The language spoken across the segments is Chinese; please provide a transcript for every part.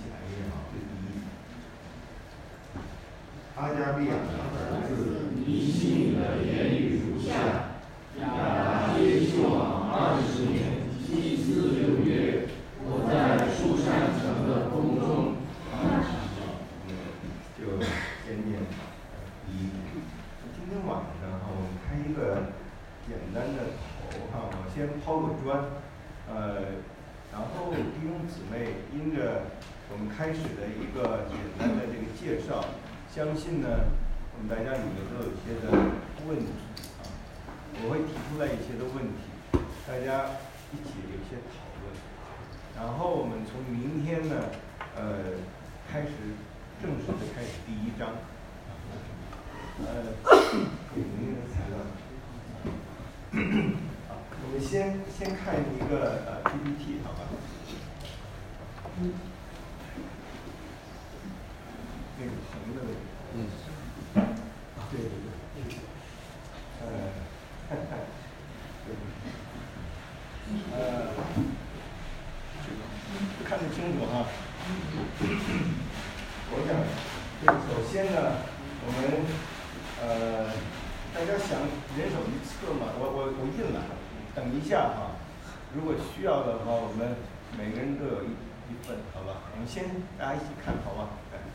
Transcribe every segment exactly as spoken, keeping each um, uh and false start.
起来念啊，这第一。阿加利亚的儿子尼希米的言语如下：亚达薛西王二十年祭祀六月，我在树上城的宫中。啊，就先念第一。今天晚上哈，我们开一个简单的头哈，我先抛个砖，呃，然后弟兄姊妹因着我们开始的一个简单的这个介绍。相信呢，我们大家里面都有一些的问题啊，我会提出来一些的问题，大家一起有一些讨论。然后我们从明天呢，呃，开始正式的开始第一章。呃，给明天的材料。好，我们先先看一个呃 P P T 好吧？嗯。那个横的那个。嗯，对对对，呃，对，呃，看得清楚哈。我想，这个首先呢，我们呃，大家想人手一册嘛，我我我印了，等一下哈，如果需要的话，我们每个人都有一一份，好吧？我们先大家一起看，好吧？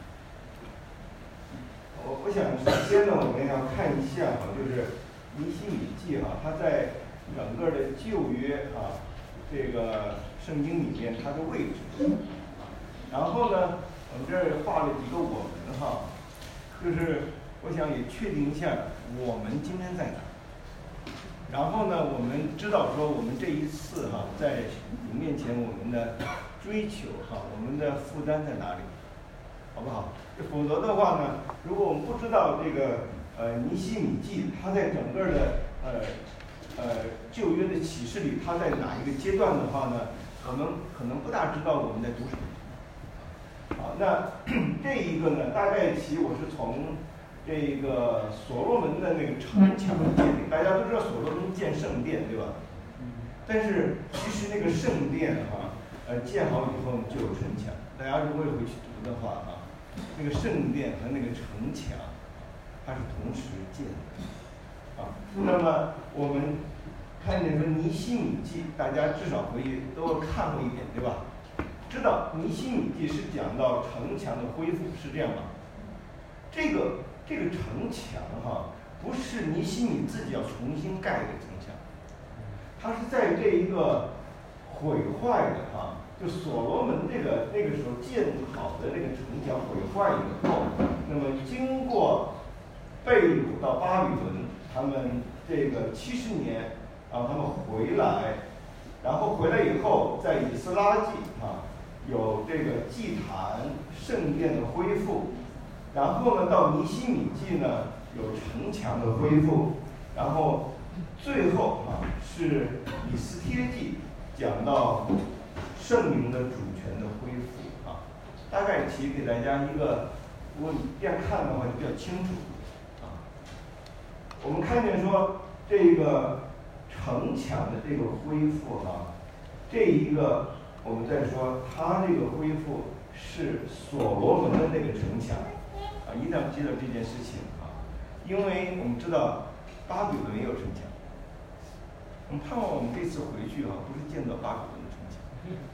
我我想首先呢，我们要看一下哈，就是尼希米记哈，它在整个的旧约啊这个圣经里面它的位置。然后呢，我们这儿画了几个我们哈，就是我想也确定一下我们今天在哪。然后呢，我们知道说我们这一次哈，在主面前我们的追求哈，我们的负担在哪里？好不好？否则的话呢，如果我们不知道这个呃尼希米记，它在整个的呃呃旧约的启示里，它在哪一个阶段的话呢，我们可能不大知道我们在读什么。好，那这一个呢，大概其我是从这个所罗门的那个城墙建立，大家都知道所罗门建圣殿，对吧？但是其实那个圣殿哈、啊，呃建好以后就有城墙，大家如果回去读的话啊。那个圣殿和那个城墙，它是同时建的，啊，那么我们看见说尼希米记，大家至少回去都看过一遍，对吧？知道尼希米记是讲到城墙的恢复，是这样吗？这个这个城墙哈、啊，不是尼希米自己要重新盖的城墙，它是在这一个毁坏的哈、啊。就所罗门这个那个时候建好的那个城墙毁坏以后，那么经过被掳到巴比伦，他们这个七十年啊，他们回来，然后回来以后，在以斯拉记啊有这个祭坛圣殿的恢复，然后呢到尼希米记呢有城墙的恢复，然后最后啊是以斯帖记讲到圣灵的主权的恢复啊，大概其给大家一个，如果你这样看的话就比较清楚啊。我们看见说这个城墙的这个恢复啊，这一个我们再说它这个恢复是所罗门的那个城墙啊，一定要记得这件事情啊，因为我们知道巴比伦也有城墙，我们盼望我们这次回去啊，不是见到巴比伦的城墙。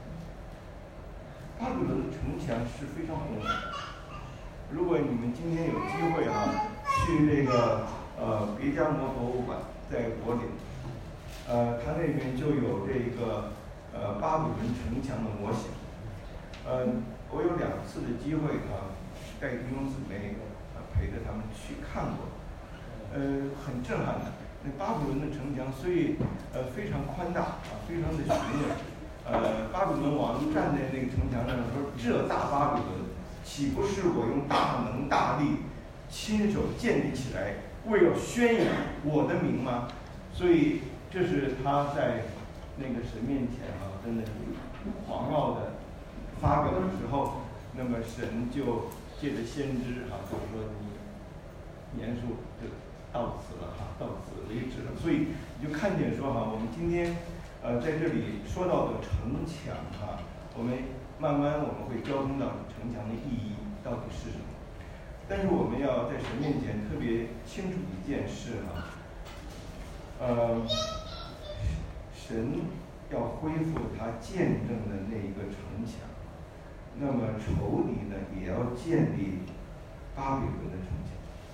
巴比伦的城墙是非常宏伟的。如果你们今天有机会啊，去那个呃别加摩博物馆，在柏林，呃，它那边就有这个呃巴比伦城墙的模型。呃，我有两次的机会啊，带弟兄姊妹啊陪着他们去看过，呃，很震撼的。那巴比伦的城墙虽呃非常宽大啊，非常的雄伟。呃，巴比伦王站在那个城墙上说：“这大巴比伦，岂不是我用大能大力亲手建立起来，为了宣扬我的名吗？”所以这是他在那个神面前啊，真的是狂傲的发表的时候，那么神就借着先知啊，就说你言述就到此了哈，到此为止了。所以你就看见说哈，我们今天。呃，在这里说到的城墙哈、啊，我们慢慢我们会交通到城墙的意义到底是什么。但是我们要在神面前特别清楚一件事哈、啊，呃，神要恢复他见证的那一个城墙，那么仇敌呢也要建立巴比伦的城墙。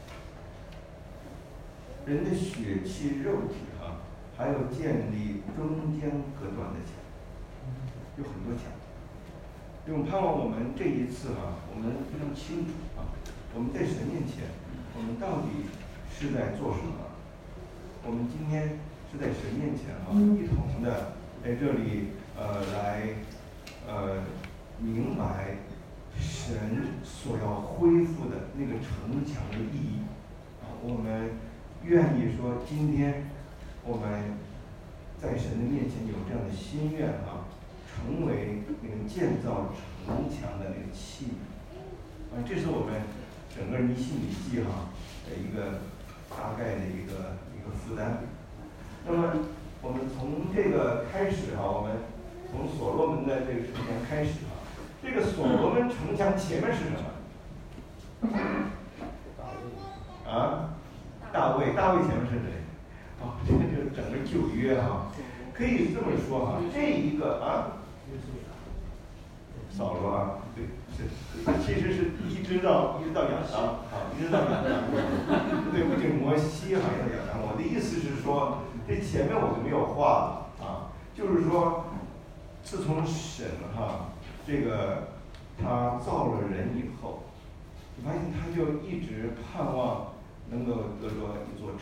人的血气肉体哈、啊，还要建立中间隔断的墙，有很多墙。我盼望我们这一次哈、啊，我们非常清楚啊，我们在神面前，我们到底是在做什么？我们今天是在神面前哈、啊，一同的在这里呃来呃明白神所要恢复的那个城墙的意义啊，我们愿意说今天我们在神的面前有这样的心愿啊。成为那个建造城墙的那个器皿，啊，这是我们整个尼希米记哈的一个大概的一个一个负担。那么我们从这个开始哈，我们从所罗门的这个城墙开始哈，这个所罗门城墙前面是什么？啊，大卫，大卫前面是谁？哦，这个就是整个旧约哈，可以这么说哈，这一个啊。扫罗啊，对，是，其实是一直到一直到亚当啊，一直到亚当，对不仅摩西还有亚当。我的意思是说，这前面我就没有画了啊，就是说，自从神哈这个他造了人以后，你发现他就一直盼望能够得着一座城。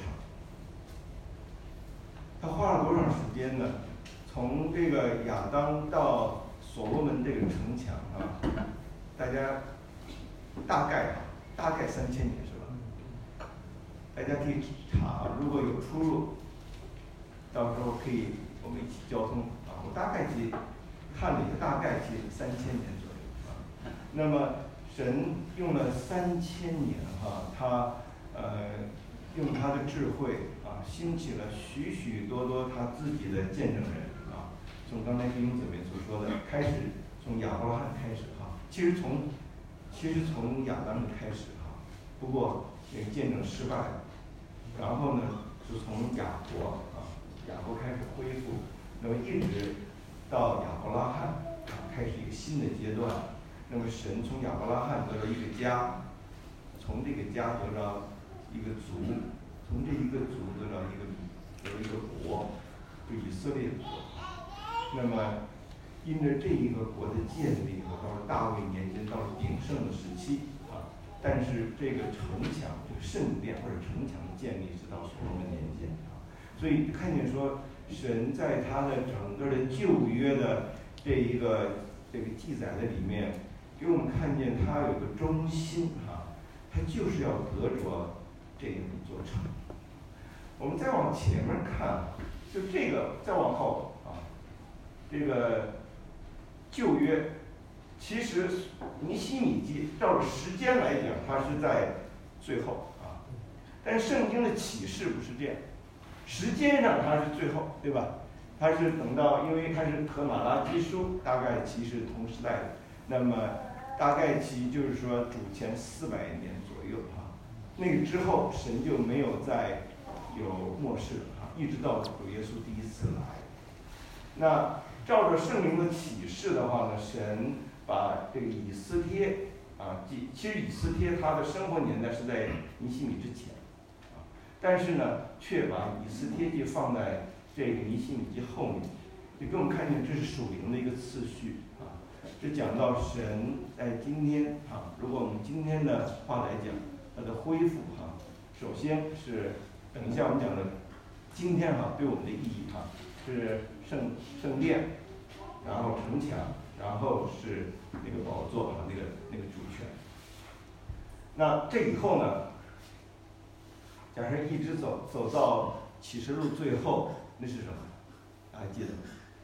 他花了多长时间呢？从这个亚当到所罗门这个城墙啊，大家大概大概三千年是吧？大家可以查，如果有出入，到时候可以我们一起交通啊。我大概记看了一下，大概记三千年左右啊。那么神用了三千年哈、啊，他呃用他的智慧啊，兴起了许许多多他自己的见证人。从刚才弟兄姊妹所说的，开始从亚伯拉罕开始哈，其实从其实从亚当开始哈，不过这个见证失败了，然后呢是从亚伯啊，亚伯开始恢复，那么一直到亚伯拉罕啊，开始一个新的阶段。那么神从亚伯拉罕得到一个家，从这个家得到一个族，从这一个族得到一个得到一个国，就以色列国。那么，因着这一个国的建立，到了大卫年间，到了鼎盛的时期啊，但是这个城墙、这个圣殿或者城墙的建立是到所罗门年间啊，所以看见说，神在他的整个的旧约的这一个这个记载的里面，给我们看见他有个中心啊，他就是要得着这样一座城。我们再往前面看，就这个再往后。这个旧约，其实尼希米记照着时间来讲，它是在最后啊，但圣经的启示不是这样，时间上它是最后，对吧？它是等到，因为它是和马拉基书大概其是同时代的，那么大概其就是说主前四百年左右啊，那个之后神就没有再有末世了啊，一直到主耶稣第一次来，那。照着圣灵的启示的话呢，神把这个以斯帖啊，其实以斯帖他的生活年代是在尼希米之前啊，但是呢，却把以斯帖记放在这个尼希米记后面，也给我们看见这是属灵的一个次序啊。这讲到神在今天啊，如果我们今天的话来讲，它的恢复哈、啊，首先是等一下我们讲的今天哈、啊、对我们的意义哈、啊、是。圣圣殿，然后城墙，然后是那个宝座啊，那个那个主权。那这以后呢，假设一直走走到启示录最后，那是什么？大家记得吗？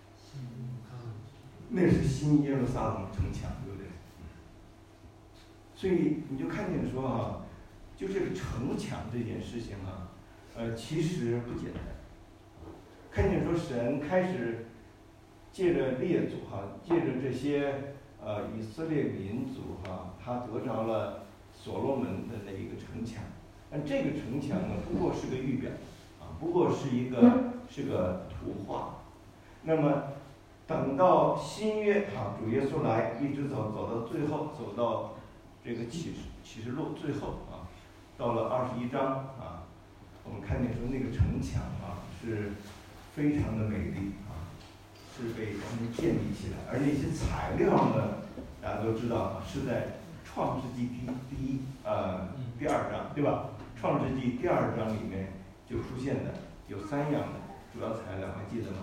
那是新耶路撒冷城墙，对不对？所以你就看见说啊，就这个城墙这件事情啊，呃，其实不简单。看见说神开始借着列祖哈，借着这些呃以色列民族哈、啊，他得着了所罗门的那一个城墙，但这个城墙呢，不过是个预表，啊，不过是一个是个图画。那么等到新约啊，主耶稣来，一直走走到最后，走到这个启示启示录最后啊，到了二十一章啊，我们看见说那个城墙啊是非常的美丽啊，是被完全建立起来，而那些材料呢，大家都知道是在创世纪第第一呃第二章对吧？创世纪第二章里面就出现的有三样的主要材料，还记得吗？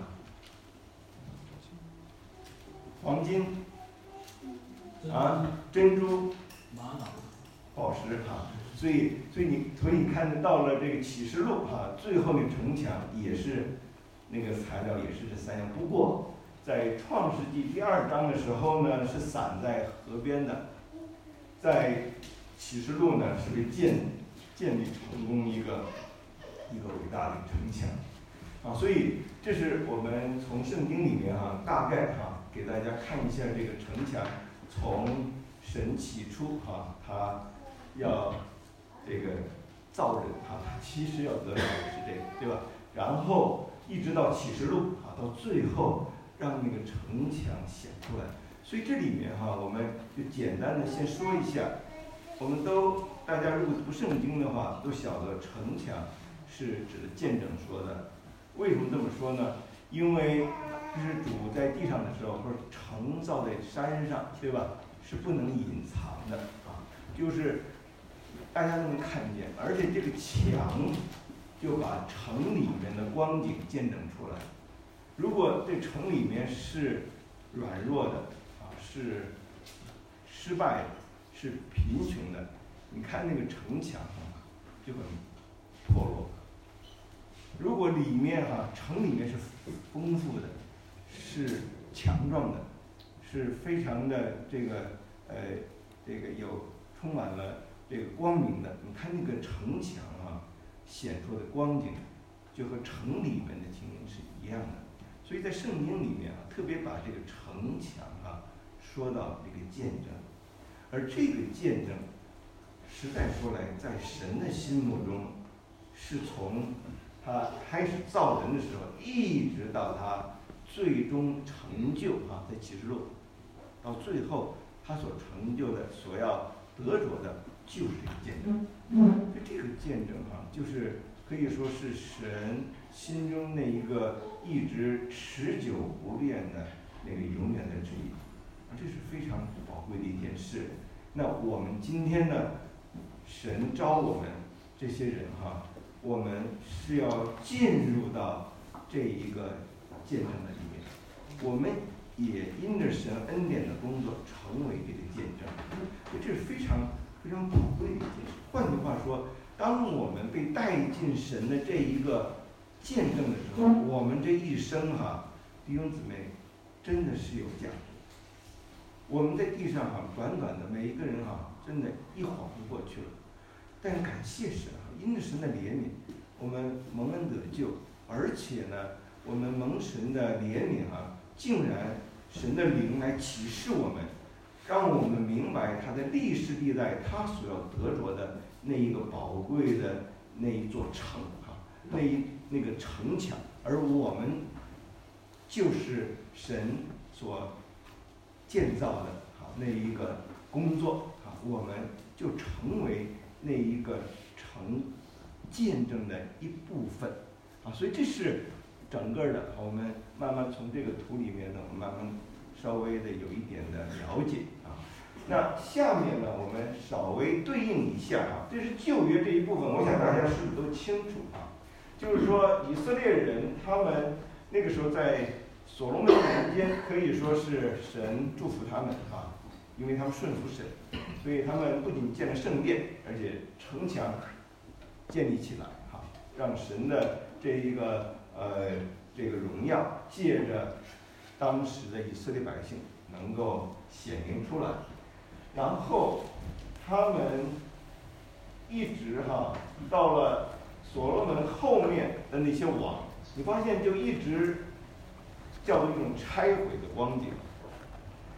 黄金啊，珍珠、 玛瑙、 宝石哈、啊，所以所以你所以你看到了这个启示录哈、啊，最后那个城墙也是那个材料也是这三样，不过在创世纪第二章的时候呢是散在河边的，在启示录呢是被建建立成功一个一个伟大的城墙啊，所以这是我们从圣经里面哈、啊、大概哈、啊。给大家看一下这个城墙，从神起初哈、啊，他要这个造人哈、啊，他其实要得到的是这个，对吧？然后一直到启示录啊，到最后让那个城墙显出来。所以这里面哈、啊，我们就简单的先说一下，我们都大家如果读圣经的话，都晓得城墙是指的见证说的。为什么这么说呢？因为这是主在地上的时候，或者城造在山上，对吧？是不能隐藏的啊，就是大家都能看见，而且这个墙就把城里面的光景见证出来。如果这城里面是软弱的啊，是失败的，是贫穷的，你看那个城墙啊就很破落。如果里面哈、啊，城里面是丰富的，是强壮的，是非常的这个呃这个有充满了这个光明的，你看那个城墙啊显出的光景，就和城里面的情形是一样的。所以在圣经里面啊，特别把这个城墙啊说到这个见证，而这个见证，实在说来，在神的心目中，是从他开始造人的时候，一直到他最终成就啊，在启示录，到最后他所成就的、所要得着的，就是这个见证。就这个见证啊，就是可以说是神心中那一个一直持久不变的那个永远的旨意，这是非常宝贵的一件事。那我们今天呢，神召我们这些人哈、啊。我们是要进入到这一个见证的里面，我们也因着神恩典的工作成为这个见证，这是非常非常宝贵的一件事。换句话说，当我们被带进神的这一个见证的时候，我们这一生哈、啊，弟兄姊妹，真的是有价值。我们在地上哈、啊，短短的每一个人哈、啊，真的一晃就过去了。但是感谢神啊，因着神的怜悯，我们蒙恩得救，而且呢，我们蒙神的怜悯啊，竟然神的灵来启示我们，让我们明白他在历史地带他所要得着的那一个宝贵的那一座城啊，那一那个城墙，而我们就是神所建造的啊那一个工作啊，我们就成为那一个成见证的一部分啊，所以这是整个的，我们慢慢从这个图里面呢，我们慢慢稍微的有一点的了解啊。那下面呢，我们稍微对应一下啊，这是旧约这一部分，我想大家是不是都清楚啊？就是说以色列人他们那个时候在所罗门年间，可以说是神祝福他们啊。因为他们顺服神，所以他们不仅建了圣殿，而且城墙建立起来，哈，让神的这一个呃这个荣耀借着当时的以色列百姓能够显明出来。然后他们一直哈到了所罗门后面的那些王，你发现就一直叫做一种拆毁的光景。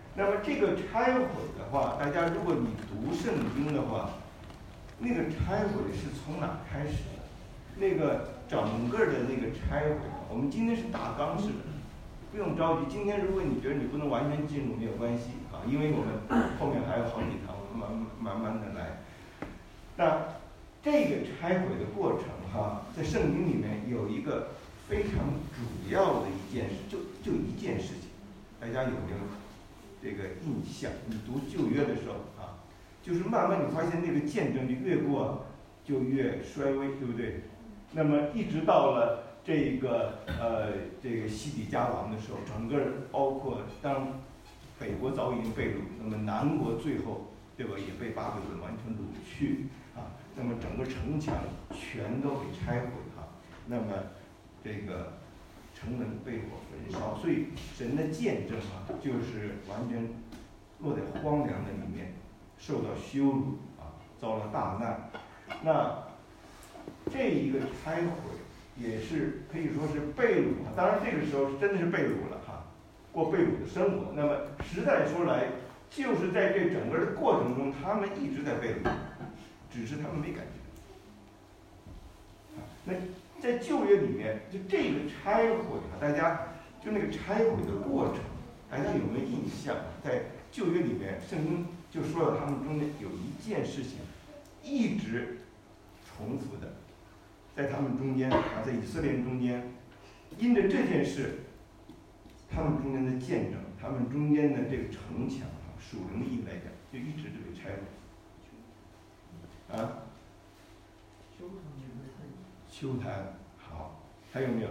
那么这个拆毁的话，大家如果你读圣经的话，那个拆毁是从哪开始的？那个整个的那个拆毁，我们今天是大纲式的，不用着急。今天如果你觉得你不能完全进入，没有关系啊，因为我们后面还有好几堂，我们慢慢慢的来。那这个拆毁的过程哈，在圣经里面有一个非常主要的一件事，就就一件事情，大家有没有这个印象？你读旧约的时候啊，就是慢慢你发现那个见证就越过就越衰微，对不对？那么一直到了这个呃这个西底家王的时候，整个包括当北国早已经被掳，那么南国最后对吧也被巴比伦完全掳去啊，那么整个城墙全都给拆毁哈、啊，那么这个城门被火焚烧，所以神的见证啊，就是完全落在荒凉的里面，受到羞辱啊，遭了大难。那这一个拆毁也是可以说是被掳，当然这个时候真的是被掳了哈，过被掳的生活。那么实在说来，就是在这整个的过程中，他们一直在被掳，只是他们没感觉。那在旧约里面，就这个拆毁啊，大家就那个拆毁的过程，大家有没有印象？在旧约里面，圣经就说了他们中间有一件事情一直重复的，在他们中间啊，在以色列人中间，因着这件事，他们中间的见证，他们中间的这个城墙啊，属灵的意义来讲，就一直就被拆毁。啊？秋坛，好，还有没有？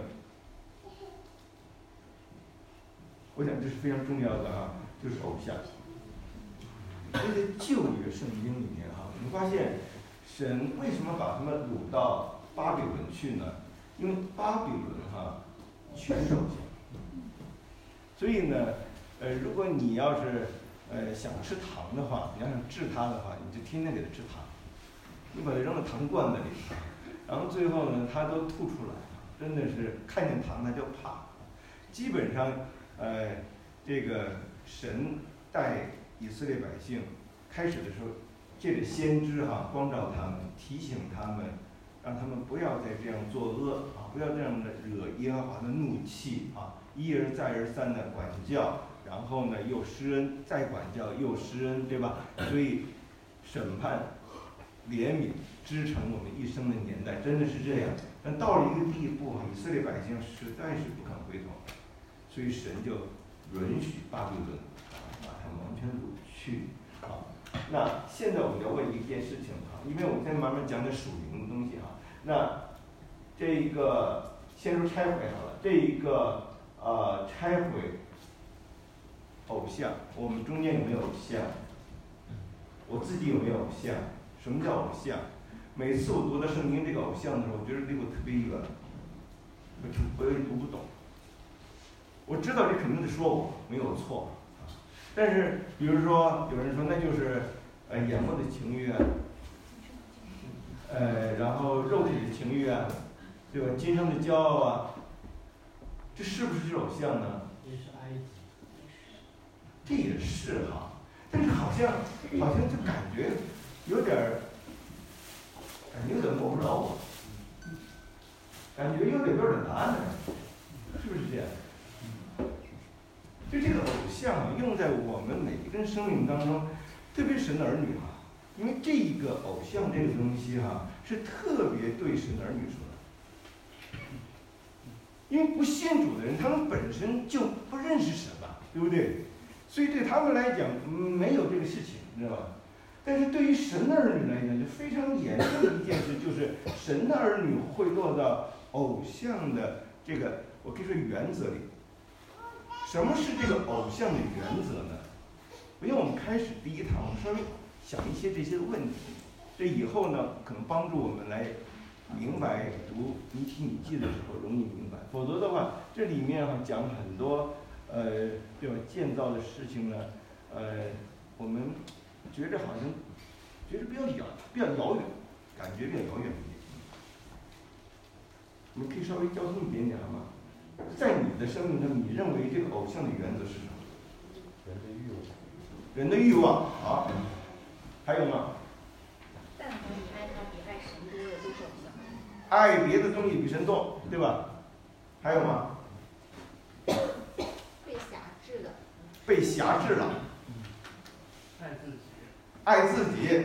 我想这是非常重要的啊，就是偶像。在旧约圣经里面哈、啊，你发现神为什么把他们掳到巴比伦去呢？因为巴比伦哈、啊、全是偶像，所以呢，呃，如果你要是呃想吃糖的话，你要想治它的话，你就天天给它吃糖，你把它扔到糖罐子里，然后最后呢，它都吐出来，真的是看见糖它就怕。基本上，呃，这个神带以色列百姓开始的时候，借着先知哈、啊、光照他们，提醒他们，让他们不要再这样作恶啊，不要这样的惹耶和华的怒气啊，一而再而三的管教，然后呢又施恩，再管教又施恩，对吧？所以审判、怜悯支撑我们一生的年代真的是这样。但到了一个地步啊，以色列百姓实在是不肯回头，所以神就允许巴比伦把他们完全掳去啊。那现在我们要问一件事情啊，因为我们现在慢慢讲点属灵的东西啊。那这一个先说拆毁好了，这一个呃拆毁偶像，我们中间有没有偶像？我自己有没有偶像？什么叫偶像？每次我读到圣经这个偶像的时候，我觉得离我特别远，我我有点读不懂。我知道这肯定是说我没有错，但是比如说有人说那就是呃眼目的情欲啊，呃然后肉体的情欲啊，对吧？今生的骄傲啊，这是不是偶像呢？ 这是埃及。 这也是哈，但是好像好像就感觉有点儿，感觉有点摸不着我，感觉有点标准答案的感觉，是不是这样？就这个偶像啊，用在我们每一个人生命当中，特别是神的儿女哈、啊，因为这一个偶像这个东西哈、啊，是特别对神的儿女说的。因为不信主的人，他们本身就不认识神了，对不对？所以对他们来讲，没有这个事情，你知道吧？但是对于神的儿女来讲，就非常严重的一件事，就是神的儿女会落到偶像的这个，我可以说原则里。什么是这个偶像的原则呢？因为我们开始第一堂，我们稍微想一些这些问题，这以后呢，可能帮助我们来明白读尼提米记的时候容易明白。否则的话，这里面哈、啊、讲很多呃对吧建造的事情呢，呃我们觉着好像觉着比较遥比较遥远，感觉比较遥远一点。我们可以稍微交通一点点好吗？在你的生命中，你认为这个偶像的原则是什么？ 人的欲望。 人的欲望。好，还有吗？ 但凡你爱他比爱神多的都是偶像。 爱别的东西比神多，对吧？还有吗？ 被辖制的。 被辖制了。 爱自己。 爱自己。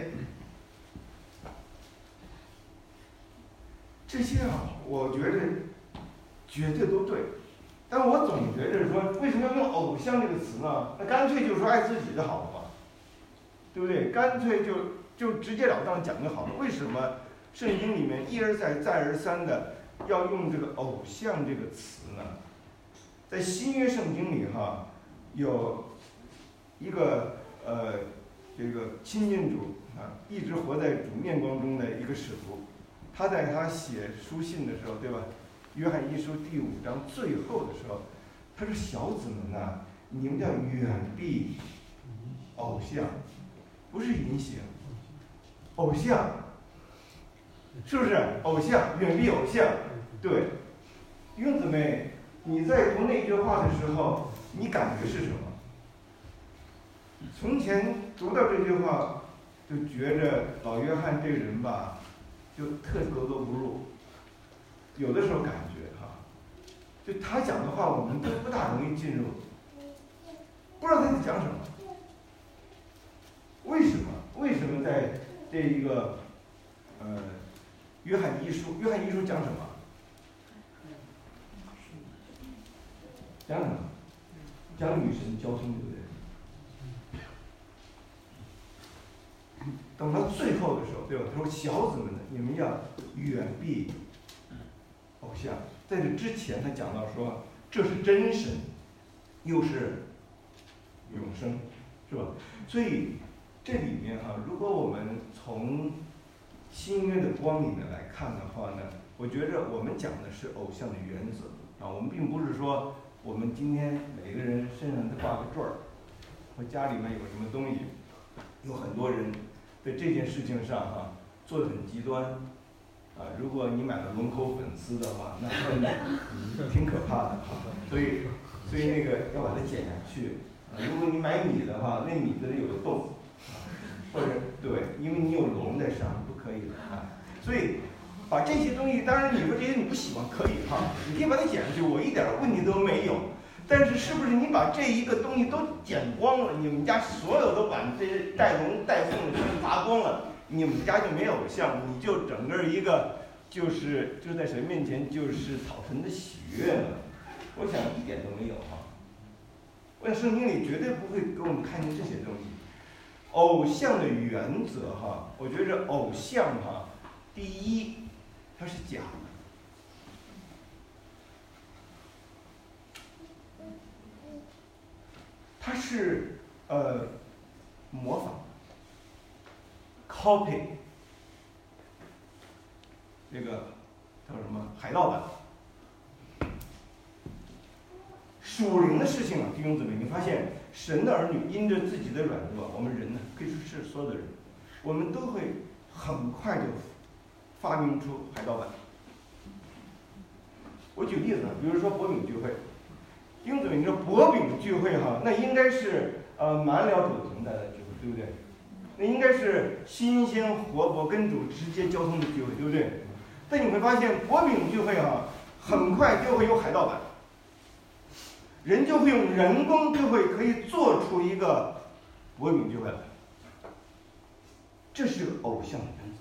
这些啊，我觉得绝对都对。但我总觉着说，为什么要用偶像这个词呢？那干脆就说爱自己就好了嘛，对不对？干脆就就直截了当讲就好了。为什么圣经里面一而再再而三的要用这个偶像这个词呢？在新约圣经里哈，有一个呃这个亲近主啊，一直活在主面光中的一个使徒，他在他写书信的时候，对吧？约翰一书第五章最后的时候，他说：“小子们呐、啊，你们要远避偶像，不是淫行，偶像，是不是？偶像，远避偶像。对，弟兄姊妹，你在读那句话的时候，你感觉是什么？从前读到这句话，就觉着老约翰这个人吧，就特格格不入。有的时候感觉哈，就他讲的话，我们都不大容易进入，不知道他在讲什么。为什么？为什么在这一个呃约翰一书，约翰一书讲什么？讲什么？讲与神交通，对不对？等到最后的时候，对吧？他说：“小子们呢，你们要远避偶像。”在这之前，他讲到说，这是真神，又是永生，是吧？所以这里面哈、啊，如果我们从新约的光里面来看的话呢，我觉着我们讲的是偶像的原则啊，我们并不是说我们今天每个人身上都挂个坠儿，或家里面有什么东西，有很多人在这件事情上哈、啊、做得很极端啊。如果你买了龙口粉丝的话，那真的挺可怕的哈、啊。所以，所以那个要把它减下去。啊，如果你买米的话，那米这里有个洞，啊，或者对，因为你有龙在上，不可以的啊。所以把这些东西，当然你说这些你不喜欢可以哈、啊，你可以把它减下去，我一点问题都没有。但是是不是你把这一个东西都剪光了，你们家所有都把这些带龙带凤的全拔光了，你们家就没有偶像，你就整个一个就是就在神面前就是讨神的喜悦了？我想一点都没有哈。我想圣经里绝对不会给我们看见这些东西。偶像的原则哈，我觉着偶像哈，第一，它是假的。它是呃模仿 ，copy， 这个叫什么海盗版。属灵的事情啊，弟兄姊妹，你发现神的儿女因着自己的软弱，我们人呢，可以说是所有的人，我们都会很快就发明出海盗版。我举例子，比如说博饼聚会。弟兄姊妹，你说博饼聚会哈，那应该是呃满了主同在的聚会，对不对？那应该是新鲜活泼，跟主直接交通的聚会，对不对？但你会发现博饼聚会啊，很快就会有海盗版，人就会用人工智慧可以做出一个博饼聚会来，这是个偶像的原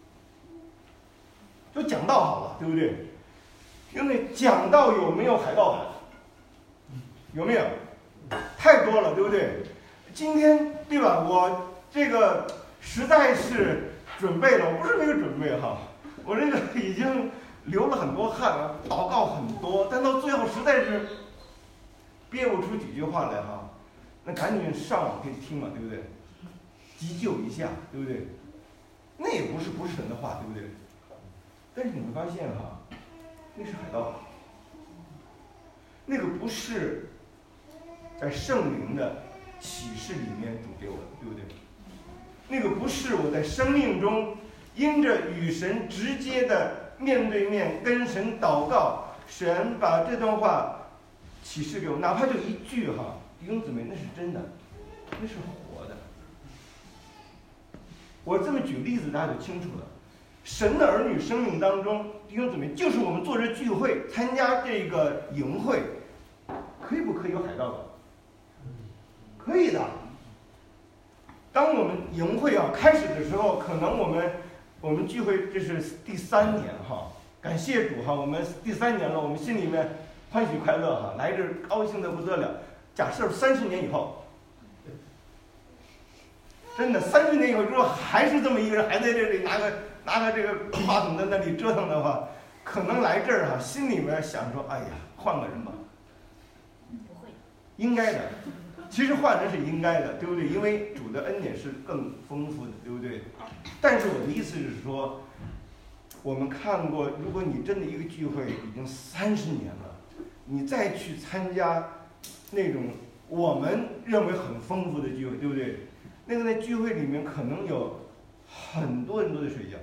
则。就讲道好了，对不对？因为讲道有没有海盗版？有没有？太多了，对不对？今天对吧？我这个实在是准备了，我不是没有准备哈，我这个已经流了很多汗了，祷告很多，但到最后实在是憋不出几句话来哈，那赶紧上网可以听嘛，对不对？急救一下，对不对？那也不是不是神的话，对不对？但是你会发现哈，那是海盗，那个不是在圣灵的启示里面主给我的，对不对？那个不是我在生命中因着与神直接的面对面跟神祷告，神把这段话启示给我，哪怕就一句哈，弟兄姊妹，那是真的，那是活我这么举例子，大家就清楚了。神的儿女生命当中，弟兄姊妹，就是我们做这聚会、参加这个营会，可以不可以有海盗的？可以的。当我们营会啊开始的时候，可能我们我们聚会这是第三年哈，感谢主哈，我们第三年了，我们心里面欢喜快乐哈，来这高兴的不得了。假设三十年以后，真的三十年以后之后还是这么一个人，还在这里拿个拿个这个话筒在那里折腾的话，可能来这儿哈，心里面想说，哎呀，换个人吧。 不会。应该的。其实换人是应该的，对不对？因为主的恩典是更丰富的，对不对？但是我的意思是说，我们看过，如果你真的一个聚会已经三十年了，你再去参加那种我们认为很丰富的聚会，对不对？那个在聚会里面可能有很多人都在睡觉。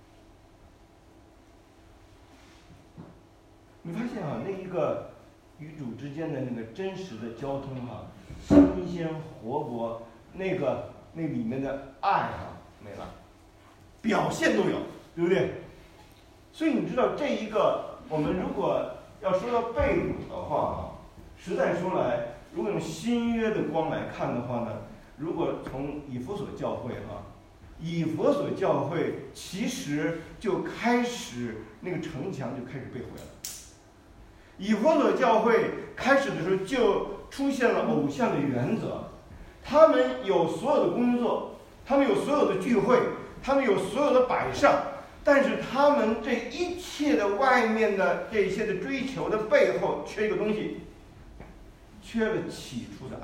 你发现啊，那一个与主之间的那个真实的交通哈、啊，新鲜活泼，那个那里面的爱啊没了，表现都有，对不对？所以你知道这一个，我们如果要说到被掳的话啊，实在说来，如果用新约的光来看的话呢，如果从以弗所教会哈、啊，以弗所教会其实就开始那个城墙就开始被毁了。以弗所教会开始的时候就出现了偶像的原则，他们有所有的工作，他们有所有的聚会，他们有所有的摆上，但是他们这一切的外面的这些的追求的背后缺一个东西，缺了起初的爱。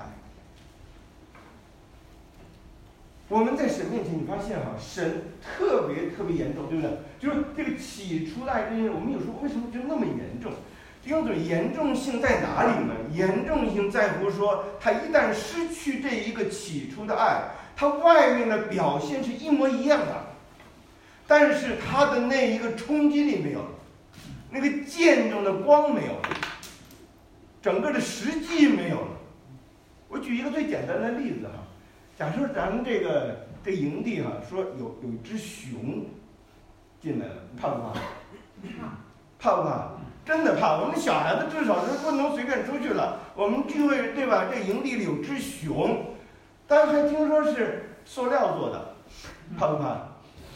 我们在神面前，你发现哈、啊，神特别特别严重，对不对？就是这个起初的爱这些，我们有时候为什么就那么严重？这种严重性在哪里呢？严重性在乎说，他一旦失去这一个起初的爱，他外面的表现是一模一样的，但是他的那一个冲击力没有了，那个见证的光没有了，整个的实际没有了。我举一个最简单的例子哈，假设咱们这个这营地哈，说有有一只熊进来了，怕不怕？怕不怕？真的怕。我们小孩子至少是不能随便出去了。我们聚会对吧？这营地里有只熊，但是还听说是塑料做的，怕不怕？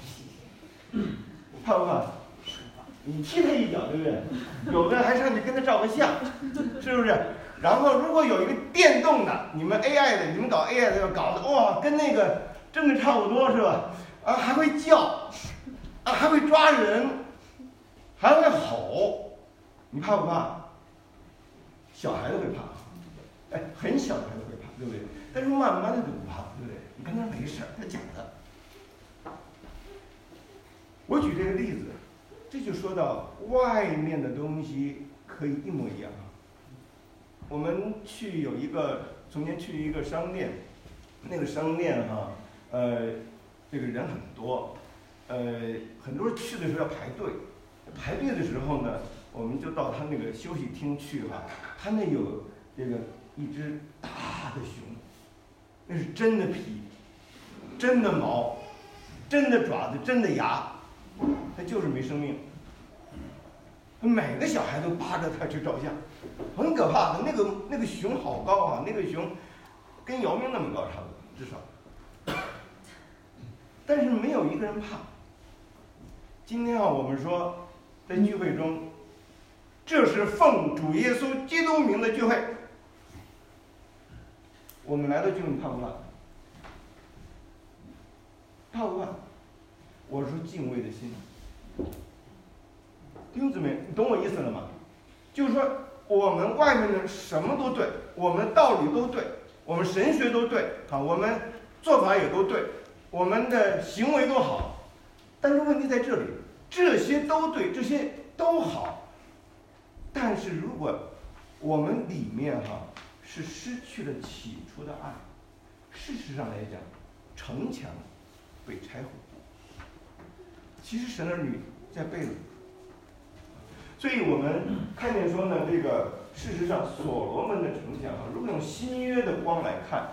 怕不怕？你踢他一脚，对不对？有的还上去跟他照个相，是不是？然后如果有一个电动的，你们 A I 的，你们搞 A I 的要搞的哇，跟那个真的差不多是吧？啊，还会叫，啊，还会抓人，还会吼。你怕不怕？小孩子会怕，哎，很小的孩子会怕，对不对？但是慢慢的就不怕，对不对？你跟他没事，他假的。我举这个例子，这就说到外面的东西可以一模一样。我们去有一个，从前去一个商店，那个商店哈、啊，呃，这个人很多，呃，很多人去的时候要排队，排队的时候呢。我们就到他那个休息厅去哈、啊，他那有这个一只大的熊，那是真的皮，真的毛，真的爪子，真的牙，它就是没生命。每个小孩都扒着它去照相，很可怕的。那个那个熊好高啊，那个熊跟姚明那么高差不多，至少。但是没有一个人怕。今天啊，我们说在聚会中。这是奉主耶稣基督名的聚会，我们来到聚会，你怕不怕？怕不怕？我说敬畏的心。弟兄姊妹，你懂我意思了吗？就是说，我们外面的什么都对，我们道理都对，我们神学都对，啊，我们做法也都对，我们的行为都好，但是问题在这里，这些都对，这些都好。但是如果我们里面哈、啊、是失去了起初的爱，事实上来讲，城墙被拆毁。其实神儿女在被掳，所以我们看见说呢，这个事实上所罗门的城墙啊，如果用新约的光来看，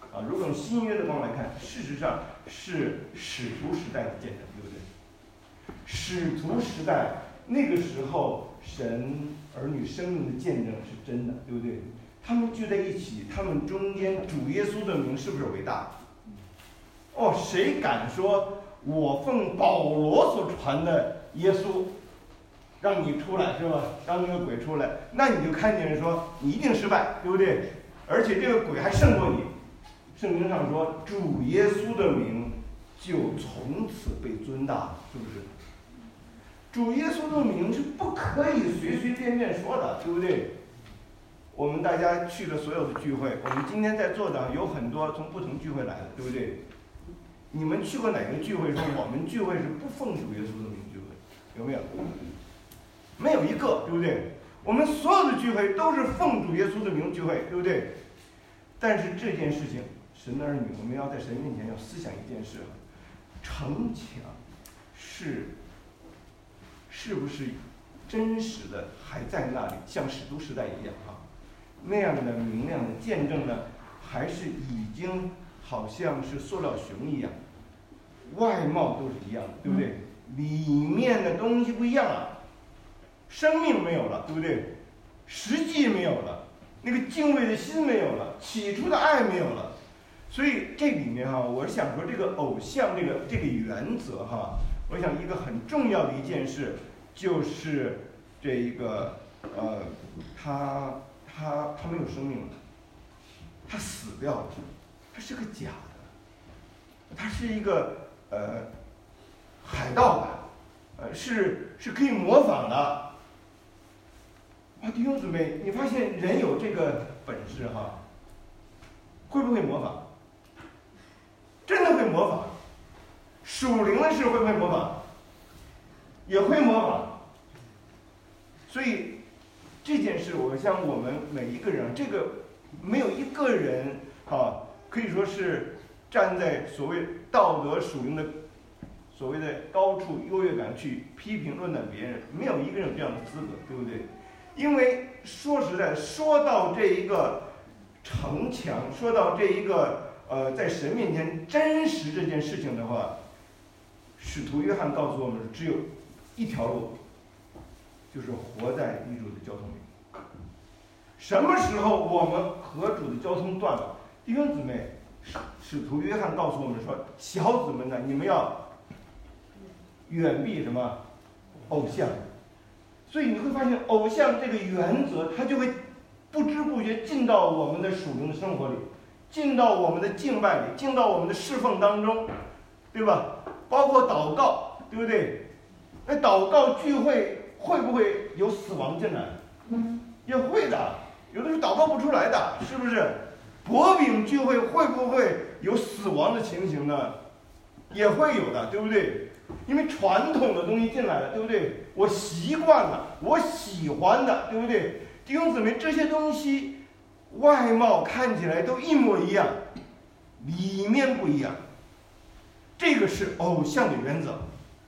啊，如果用新约的光来看，事实上是使徒时代的见证，对不对？使徒时代那个时候，神儿女生命的见证是真的，对不对？他们聚在一起，他们中间主耶稣的名是不是伟大？哦，谁敢说我奉保罗所传的耶稣让你出来是吧？让那个鬼出来，那你就看见说你一定失败，对不对？而且这个鬼还胜过你。圣经上说，主耶稣的名就从此被尊大了，是不是？主耶稣的名是不可以随随便便说的，对不对？我们大家去了所有的聚会，我们今天在座的有很多从不同聚会来的，对不对？你们去过哪个聚会说我们聚会是不奉主耶稣的名聚会？有没有？没有一个，对不对？我们所有的聚会都是奉主耶稣的名聚会，对不对？但是这件事情，神的儿女，我们要在神面前要思想一件事：城墙是是不是真实的还在那里，像使徒时代一样啊？那样的明亮的见证呢，还是已经好像是塑料熊一样，外貌都是一样的，对不对？里面的东西不一样了，生命没有了，对不对？实际没有了，那个敬畏的心没有了，起初的爱没有了。所以这里面哈、啊，我想说这个偶像这个这个原则哈、啊，我想一个很重要的一件事就是这一个呃，他他他没有生命了，他死掉了，他是个假的，他是一个呃海盗版，呃是是可以模仿的。啊，弟兄姊妹，你发现人有这个本事哈，会不会模仿？真的会模仿。属灵的事会不会模仿？也会模仿。所以这件事，我想我们每一个人，这个没有一个人啊，可以说是站在所谓道德属灵的所谓的高处优越感去批评论断别人，没有一个人有这样的资格，对不对？因为说实在，说到这一个城墙，说到这一个呃，在神面前真实这件事情的话，使徒约翰告诉我们，只有一条路，就是活在与主的交通里。什么时候我们和主的交通断了？弟兄姊妹，使徒约翰告诉我们说，小子们呢，你们要远避什么偶像。所以你会发现，偶像这个原则，它就会不知不觉进到我们的属灵的生活里，进到我们的敬拜里，进到我们的侍奉当中，对吧？包括祷告，对不对？那祷告聚会会不会有死亡进来？也会的，有的时候祷告不出来的，是不是？薄饼聚会会不会有死亡的情形呢？也会有的，对不对？因为传统的东西进来了，对不对？我习惯了，我喜欢的，对不对？弟兄姊妹，这些东西外貌看起来都一模一样，里面不一样。这个是偶像的原则。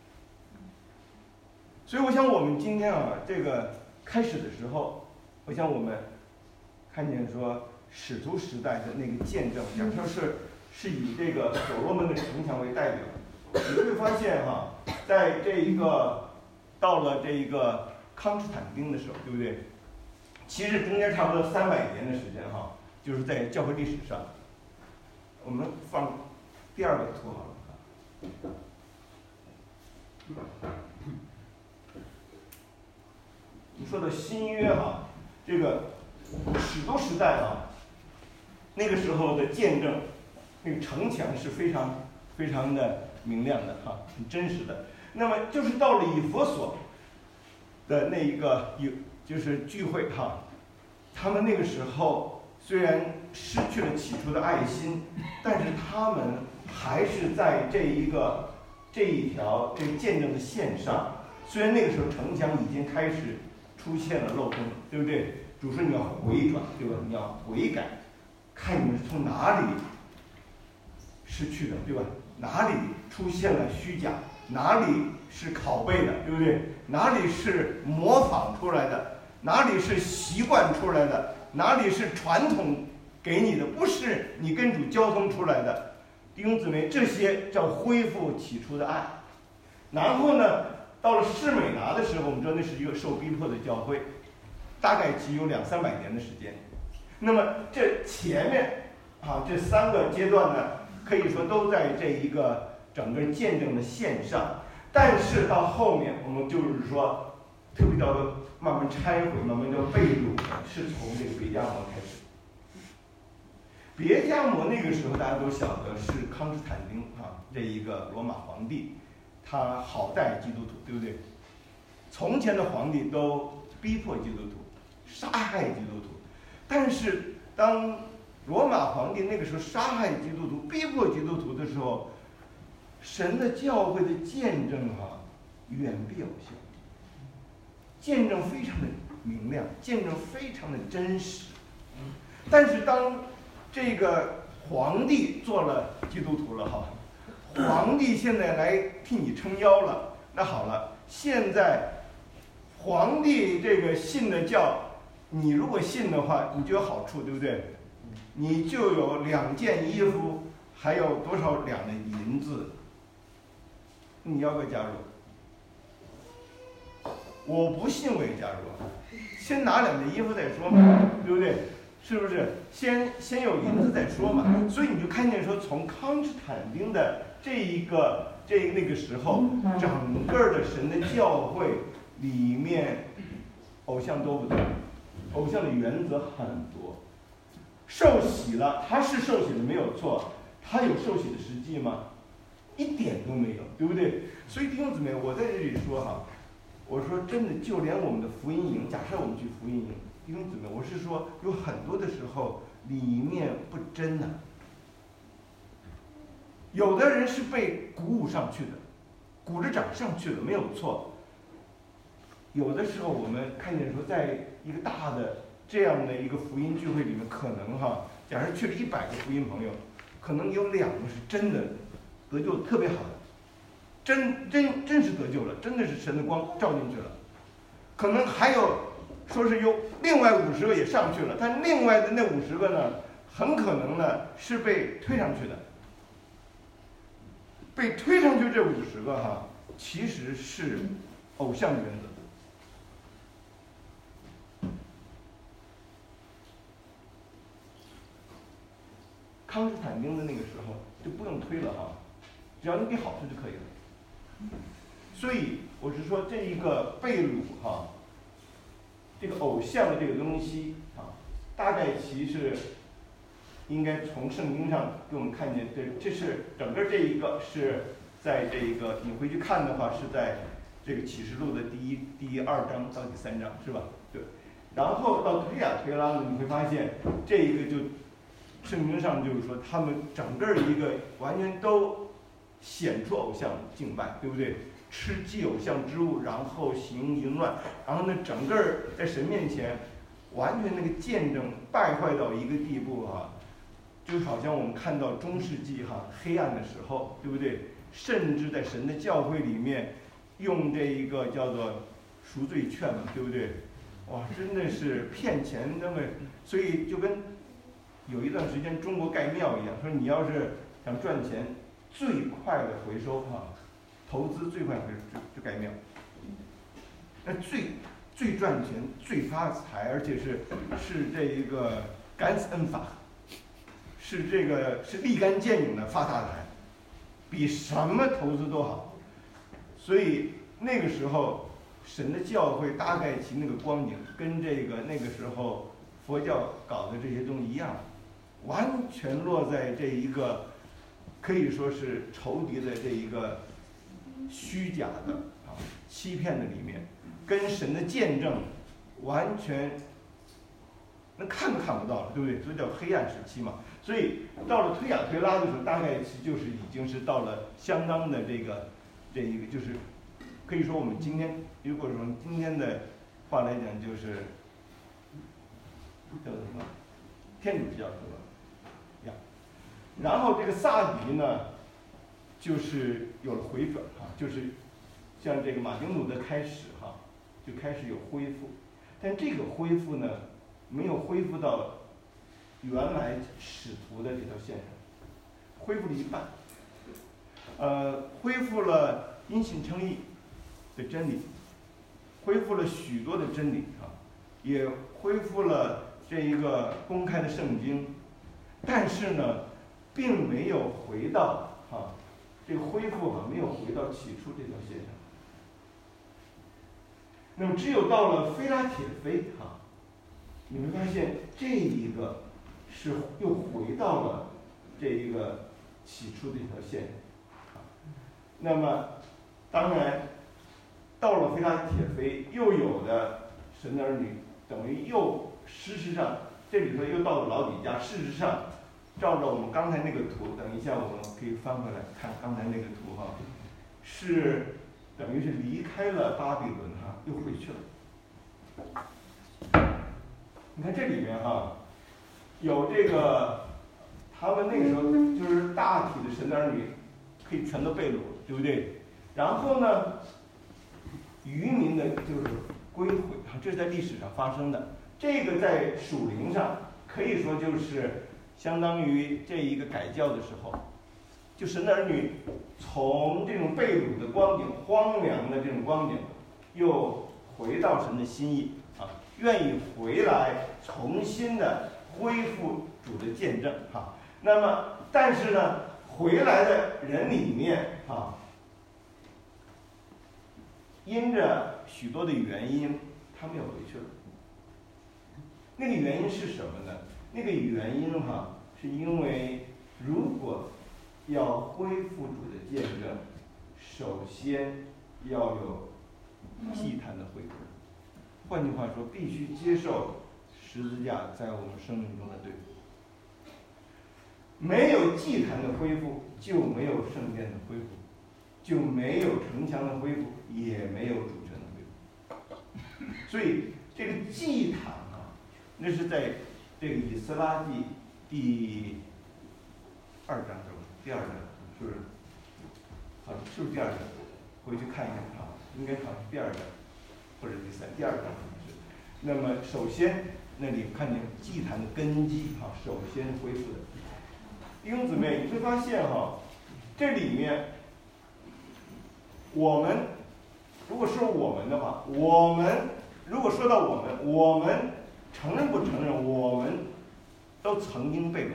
所以我想我们今天啊，这个开始的时候，我想我们看见说使徒时代的那个见证，假设是是以这个所罗门的城墙为代表。你会发现哈，在这一个到了这一个康斯坦丁的时候，对不对？其实中间差不多三百年的时间哈，就是在教会历史上。我们放第二个图好了。你说的新约哈，这个使徒时代啊，那个时候的见证，那个城墙是非常非常的明亮的哈，很真实的。那么就是到了以弗所的那一个有就是聚会哈，他们那个时候虽然失去了起初的爱心，但是他们还是在这一个这一条这个见证的线上。虽然那个时候城墙已经开始出现了漏洞，对不对？主说你要回转，对吧？你要悔改，看你们是从哪里失去的，对吧？哪里出现了虚假，哪里是拷贝的，对不对？哪里是模仿出来的，哪里是习惯出来的，哪里是传统给你的不是你跟主交通出来的，弟兄姊妹，这些叫恢复起初的爱。然后呢，到了士美拿的时候，我们知道那是一个受逼迫的教会，大概其有两三百年的时间。那么这前面啊这三个阶段呢，可以说都在这一个整个见证的线上。但是到后面，我们就是说，特别到慢慢拆毁、慢慢叫被掳，是从这个别迦摩开始。别迦摩那个时候大家都晓得是康斯坦丁啊，这一个罗马皇帝，他好待基督徒，对不对？从前的皇帝都逼迫基督徒，杀害基督徒，但是当罗马皇帝那个时候杀害基督徒、逼迫基督徒的时候，神的教会的见证啊，远比有效，见证非常的明亮，见证非常的真实。但是当这个皇帝做了基督徒了哈，皇帝现在来替你撑腰了，那好了，现在皇帝这个信的教，你如果信的话，你就有好处，对不对？你就有两件衣服，还有多少两的银子。你要不要加入？我不信我也加入，先拿两件衣服再说嘛，对不对？是不是？先先有银子再说嘛。所以你就看见说，从康斯坦丁的这一个这那个时候，整个的神的教会里面，偶像多不多？偶像的原则很多。受洗了，他是受洗的没有错，他有受洗的实际吗？一点都没有，对不对？所以弟兄姊妹，我在这里说哈，我说真的，就连我们的福音营，假设我们去福音营，弟兄姊妹，我是说有很多的时候里面不真的、啊，有的人是被鼓舞上去的，鼓着掌上去的，没有错。有的时候我们看见说，在一个大的这样的一个福音聚会里面，可能哈，假设去了一百个福音朋友，可能有两个是真的得救特别好的，真真真是得救了，真的是神的光照进去了。可能还有说是有另外五十个也上去了，但另外的那五十个呢，很可能呢是被推上去的。被推上去这五十个哈，其实是偶像的原则。康斯坦丁的那个时候就不用推了哈，只要你给好处就可以了。所以我是说，这一个被掳哈，这个偶像的这个东西啊，大概其实应该从圣经上给我们看见，这这是整个这一个是在这一个你回去看的话，是在这个启示录的第一第二章到第三章是吧？对。然后到推雅推拉呢，你会发现这一个就圣经上就是说，他们整个一个完全都显出偶像敬拜，对不对？吃祭偶像之物，然后行淫乱，然后呢，整个在神面前完全那个见证败坏到一个地步哈、啊，就好像我们看到中世纪哈、啊、黑暗的时候，对不对？甚至在神的教会里面用这一个叫做赎罪券嘛，对不对？哇，真的是骗钱，那么所以就跟有一段时间中国盖庙一样，说你要是想赚钱，最快的回收哈、啊，投资最快回收就就盖庙。那最最赚钱、最发财，而且是是这一个感恩法，是这个是立竿见影的发大财，比什么投资都好。所以那个时候，神的教会大概其那个光景，跟这个那个时候佛教搞的这些东西一样，完全落在这一个可以说是仇敌的这一个虚假的啊欺骗的里面。跟神的见证完全那看都看不到了，对不对？所以叫黑暗时期嘛。所以到了推雅推拉的时候，大概其就是已经是到了相当的这个这一个，就是可以说我们今天如果说今天的话来讲，就是叫做什么天主教是吧？呀，然后这个萨迪呢，就是有了回转啊，就是像这个马丁路德开始哈。就开始有恢复，但这个恢复呢，没有恢复到原来使徒的这条线上，恢复了一半。呃，恢复了因信称义的真理，恢复了许多的真理啊，也恢复了这一个公开的圣经，但是呢，并没有回到啊，这个恢复啊，没有回到起初这条线上。那么，只有到了非拉铁非啊，你会发现这一个是又回到了这一个起初的一条线啊。那么，当然到了非拉铁非，又有的神的儿女等于又事实上这里头又到了老底嘉。事实上，照着我们刚才那个图，等一下我们可以翻回来看刚才那个图哈，是等于是离开了巴比伦哈，又回去了。你看这里面哈，有这个他们那个时候就是大体的神的儿女可以全都被掳，对不对？然后呢，渔民的就是归回，这是在历史上发生的。这个在属灵上可以说就是相当于这一个改教的时候，就神的儿女从这种被掳的光景、荒凉的这种光景，又回到神的心意啊，愿意回来重新的恢复主的见证哈。那么，但是呢，回来的人里面啊，因着许多的原因，他们又回去了。那个原因是什么呢？那个原因哈，是因为如果要恢复主的见证，首先要有祭坛的恢复。换句话说，必须接受十字架在我们生命中的对付。没有祭坛的恢复，就没有圣殿的恢复，就没有城墙的恢复，也没有主权的恢复。所以这个祭坛啊，那是在这个以斯拉记第二章是吧？第二章是不是？好，是不是第二章？回去看一看啊，应该好像是第二章或者第三，第二章是。那么首先那里看见祭坛的根基啊，首先恢复的。弟兄姊妹，你会发现哈，这里面我们如果说我们的话，我们如果说到我们，我们承认不承认，我们都曾经被掳。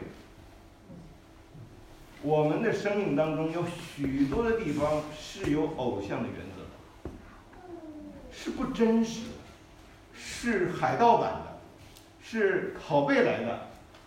我们的生命当中有许多的地方是有偶像的原则，是不真实的，是海盗版的，是拷贝来的。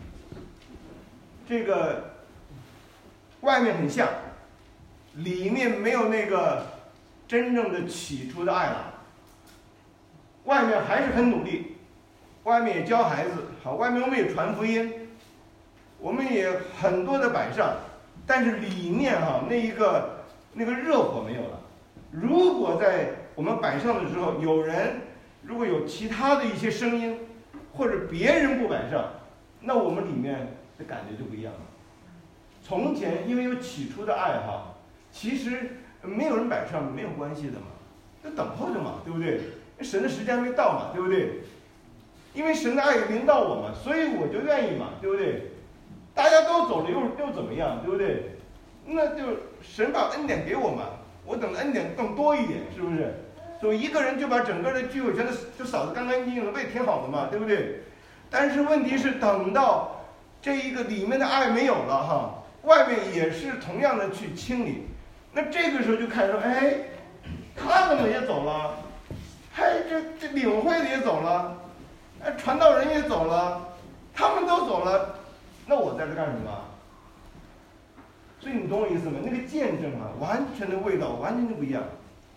这个外面很像，里面没有那个真正的起初的爱了。外面还是很努力，外面也教孩子，好，外面我们也传福音，我们也很多的摆上，但是里面哈那一个那个热火没有了。如果在我们摆上的时候，有人如果有其他的一些声音，或者别人不摆上，那我们里面的感觉就不一样了。从前因为有起初的爱哈，其实没有人摆上没有关系的嘛，就等候着嘛，对不对？神的时间还没到嘛，对不对？因为神的爱临到我嘛，所以我就愿意嘛，对不对？大家都走了又又怎么样，对不对？那就神把恩典给我嘛，我等恩典更多一点，是不是？所以一个人就把整个的聚会全都就扫得干干净净的，不也挺好的嘛，对不对？但是问题是，等到这一个里面的爱没有了哈，外面也是同样的去清理，那这个时候就看说，哎，他怎么也走了？哎，这这领会的也走了，哎，传道人也走了，他们都走了，那我在这干什么？所以你懂我意思吗？那个见证啊，完全的味道完全就不一样。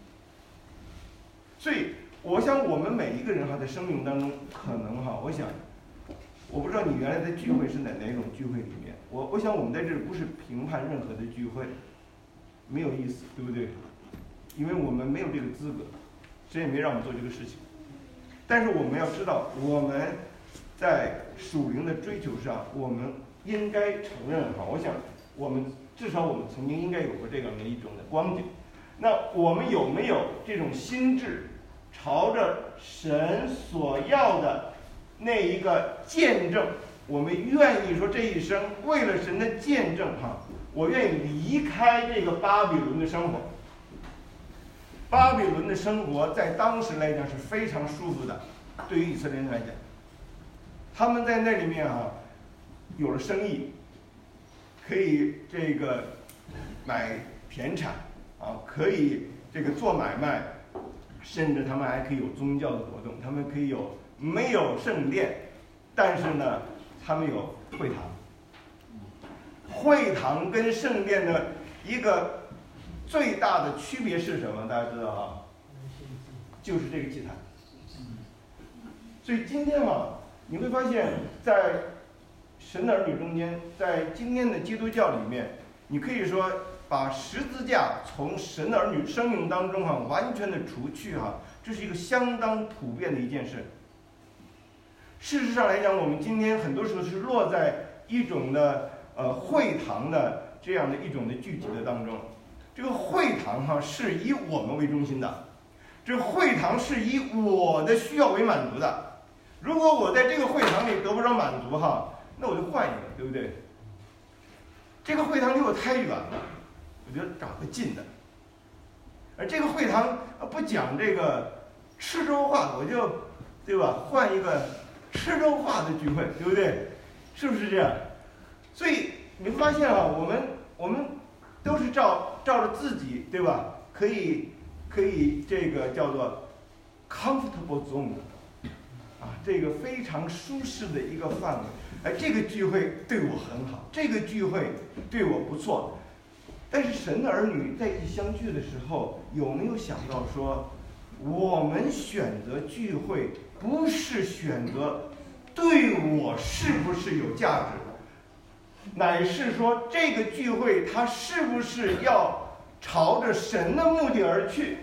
所以我想我们每一个人哈，在生命当中，可能哈，我想，我不知道你原来的聚会是哪哪种聚会里面，我我想我们在这里不是评判任何的聚会，没有意思，对不对？因为我们没有这个资格，谁也没让我们做这个事情。但是我们要知道，我们在属灵的追求上，我们应该承认哈，我想我们至少我们曾经应该有过这样的一种的光景。那我们有没有这种心智，朝着神所要的那一个见证我们愿意说这一生为了神的见证哈，我愿意离开这个巴比伦的生活。巴比伦的生活在当时来讲是非常舒服的，对于以色列人来讲，他们在那里面啊有了生意，可以这个买田产啊，可以这个做买卖，甚至他们还可以有宗教的活动，他们可以有没有圣殿，但是呢，他们有会堂。会堂跟圣殿的一个最大的区别是什么？大家知道啊，就是这个祭坛。所以今天啊，你会发现在神的儿女中间，在今天的基督教里面，你可以说把十字架从神的儿女生命当中哈、啊、完全的除去哈、啊，这是一个相当普遍的一件事。事实上来讲，我们今天很多时候是落在一种的呃会堂的这样的一种的聚集的当中。这个会堂哈、啊、是以我们为中心的，这会堂是以我的需要为满足的。如果我在这个会堂里得不着满足哈，那我就换一个，对不对？这个会堂离我太远了，我就找个近的。而这个会堂不讲这个吃粥话，我就对吧？换一个吃粥话的聚会，对不对？是不是这样？所以你会发现啊，我们我们都是照照着自己，对吧？可以可以这个叫做 comfortable zone。啊，这个非常舒适的一个范围，哎，这个聚会对我很好，这个聚会对我不错。但是神的儿女在一起相聚的时候，有没有想到说，我们选择聚会不是选择对我是不是有价值，乃是说这个聚会它是不是要朝着神的目的而去。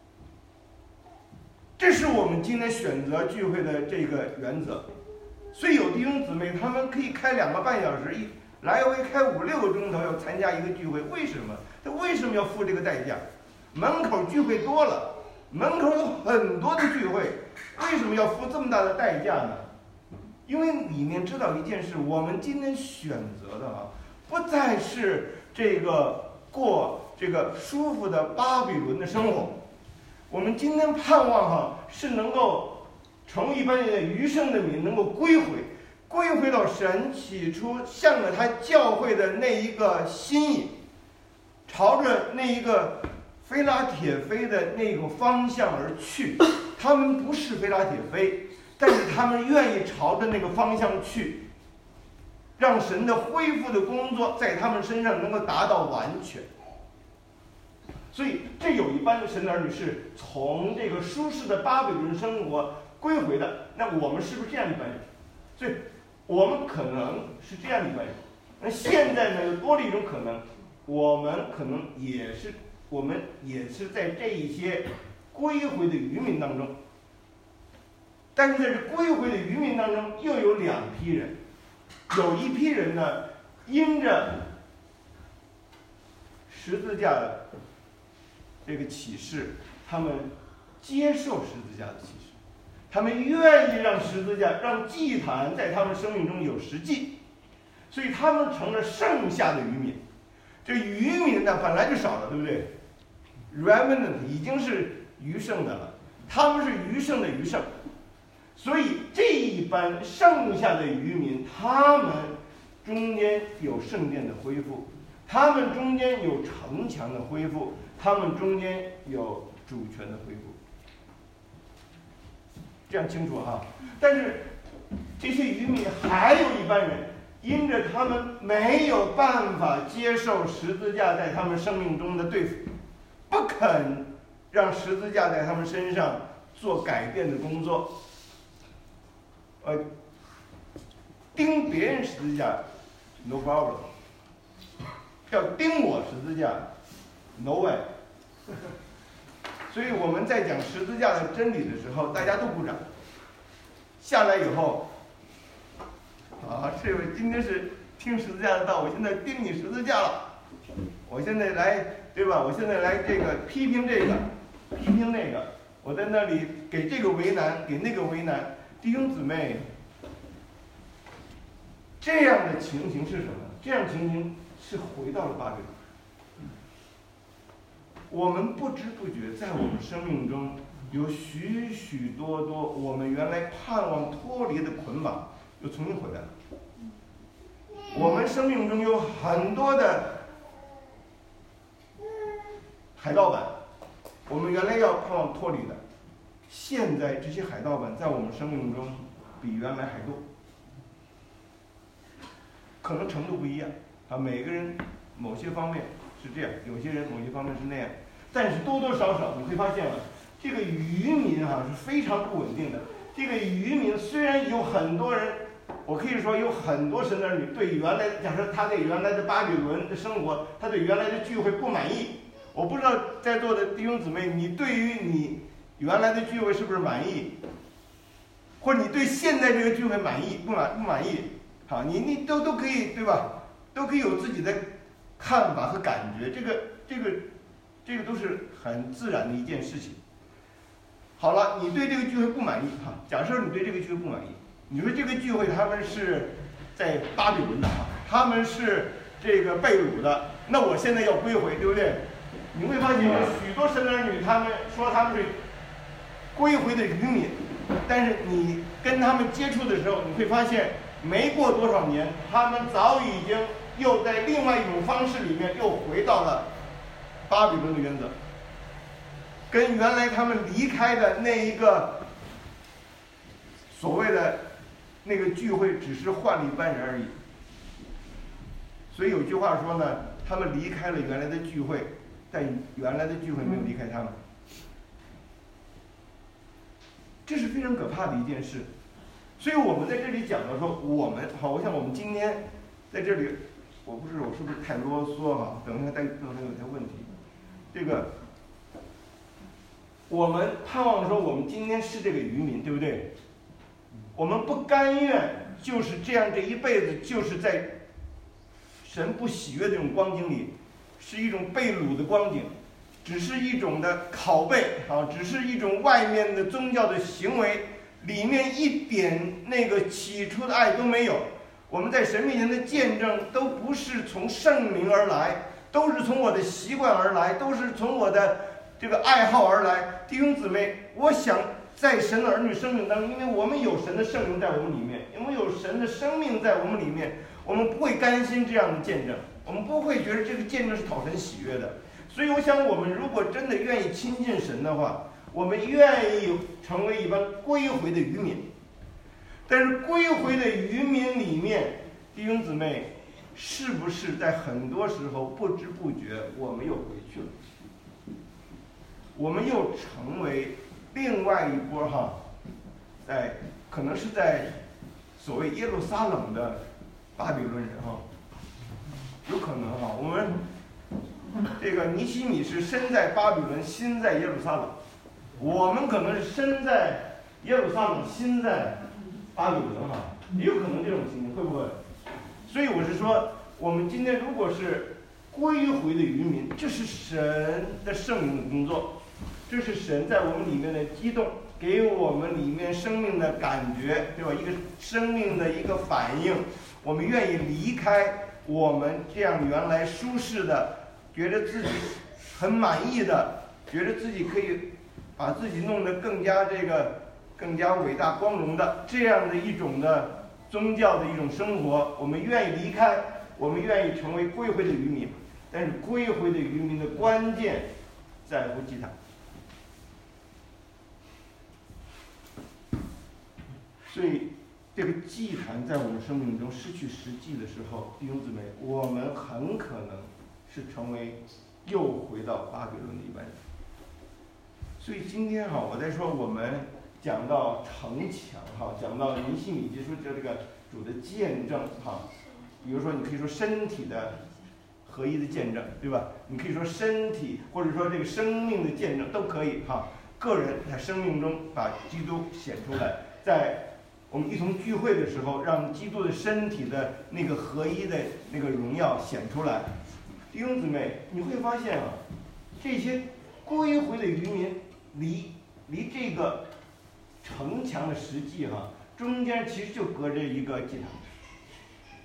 这是我们今天选择聚会的这个原则。所以有弟兄姊妹他们可以开两个半小时，一来回开五六个钟头要参加一个聚会，为什么？他为什么要付这个代价？门口聚会多了，门口有很多的聚会，为什么要付这么大的代价呢？因为里面知道一件事，我们今天选择的啊，不再是这个过这个舒服的巴比伦的生活。我们今天盼望哈，是能够成一般的余生的民能够归回，归回到神起初向着他教会的那一个心意，朝着那一个非拉铁非的那个方向而去。他们不是非拉铁非，但是他们愿意朝着那个方向去，让神的恢复的工作在他们身上能够达到完全。所以这有一班的神的儿女是从这个舒适的巴比伦生活归回的。那我们是不是这样一班人？所以我们可能是这样一班人。那现在呢，有多了一种可能，我们可能也是我们也是在这一些归回的渔民当中。但是在这归回的渔民当中，又有两批人，有一批人呢，因着十字架的这个启示，他们接受十字架的启示，他们愿意让十字架、让祭坛在他们生命中有实际，所以他们成了剩下的渔民。这渔民呢本来就少了，对不对 ？Remnant 已经是余剩的了，他们是余剩的余剩，所以这一班剩下的渔民，他们中间有圣殿的恢复，他们中间有城墙的恢复，他们中间有主权的恢复，这样清楚哈。但是这些渔民还有一班人，因着他们没有办法接受十字架在他们生命中的对付，不肯让十字架在他们身上做改变的工作，呃，钉别人十字架 no problem， 要钉我十字架 no way。所以我们在讲十字架的真理的时候，大家都鼓掌。下来以后，啊，这位今天是听十字架的道，我现在钉你十字架了。我现在来，对吧？我现在来这个批评这个，批评那个。我在那里给这个为难，给那个为难。弟兄姊妹， 这样的情形是什么？这样情形是回到了巴比伦。我们不知不觉在我们生命中有许许多多我们原来盼望脱离的捆绑又重新回来了。我们生命中有很多的海盗版，我们原来要盼望脱离的，现在这些海盗版在我们生命中比原来还多，可能程度不一样啊，每个人某些方面是这样，有些人某些方面是那样，但是多多少少你会发现了，这个渔民哈、啊、是非常不稳定的。这个渔民虽然有很多人，我可以说有很多神的儿女对原来，假设他对原来的巴比伦的生活，他对原来的聚会不满意。我不知道在座的弟兄姊妹，你对于你原来的聚会是不是满意？或者你对现在这个聚会满意不满不满意？好，你你都都可以对吧？都可以有自己的看法和感觉，这个这个这个都是很自然的一件事情。好了，你对这个聚会不满意哈？假设你对这个聚会不满意，你说这个聚会他们是在巴比伦的哈，他们是这个被掳的，那我现在要归回，对不对？你会发现有许多神的儿女，他们说他们是归回的渔民，但是你跟他们接触的时候，你会发现没过多少年，他们早已经又在另外一种方式里面又回到了巴比伦的原则，跟原来他们离开的那一个所谓的那个聚会只是换了一班人而已。所以有句话说呢，他们离开了原来的聚会，但原来的聚会没有离开他们，这是非常可怕的一件事。所以我们在这里讲的说，我们好，我想我们今天在这里，我不知道我是不是太啰嗦哈，等一下再可能有些问题。这个我们盼望说，我们今天是这个渔民，对不对？我们不甘愿就是这样，这一辈子就是在神不喜悦的这种光景里，是一种被掳的光景，只是一种的拷贝啊，只是一种外面的宗教的行为，里面一点那个起初的爱都没有。我们在神面前的见证都不是从圣灵而来，都是从我的习惯而来，都是从我的这个爱好而来。弟兄姊妹，我想在神的儿女生命当中，因为我们有神的圣灵在我们里面，因为有神的生命在我们里面，我们不会甘心这样的见证，我们不会觉得这个见证是讨神喜悦的。所以我想，我们如果真的愿意亲近神的话，我们愿意成为一般归回的渔民。但是归回的渔民里面，弟兄姊妹，是不是在很多时候不知不觉我们又回去了？我们又成为另外一波哈，在可能是在所谓耶路撒冷的巴比伦人哈，有可能哈。我们这个尼希米是身在巴比伦，心在耶路撒冷，我们可能是身在耶路撒冷，心在巴比伦哈，也有可能这种情形，会不会？所以我是说，我们今天如果是归回的渔民，这是神的圣灵的工作，这是神在我们里面的激动，给我们里面生命的感觉，对吧？一个生命的一个反应，我们愿意离开我们这样原来舒适的，觉得自己很满意的，觉得自己可以把自己弄得更加这个更加伟大光荣的这样的一种的宗教的一种生活，我们愿意离开，我们愿意成为归回的渔民。但是归回的渔民的关键在乎祭坛。所以这个祭坛在我们生命中失去实际的时候，弟兄姊妹，我们很可能是成为又回到巴比伦的一般人。所以今天哈，我在说我们讲到城墙哈，讲到尼希米记说这个主的见证哈，比如说你可以说身体的合一的见证，对吧？你可以说身体或者说这个生命的见证都可以哈。个人在生命中把基督显出来，在我们一同聚会的时候，让基督的身体的那个合一的那个荣耀显出来。弟兄姊妹，你会发现啊，这些归回的渔民离离这个城墙的实际哈、啊，中间其实就隔着一个祭坛。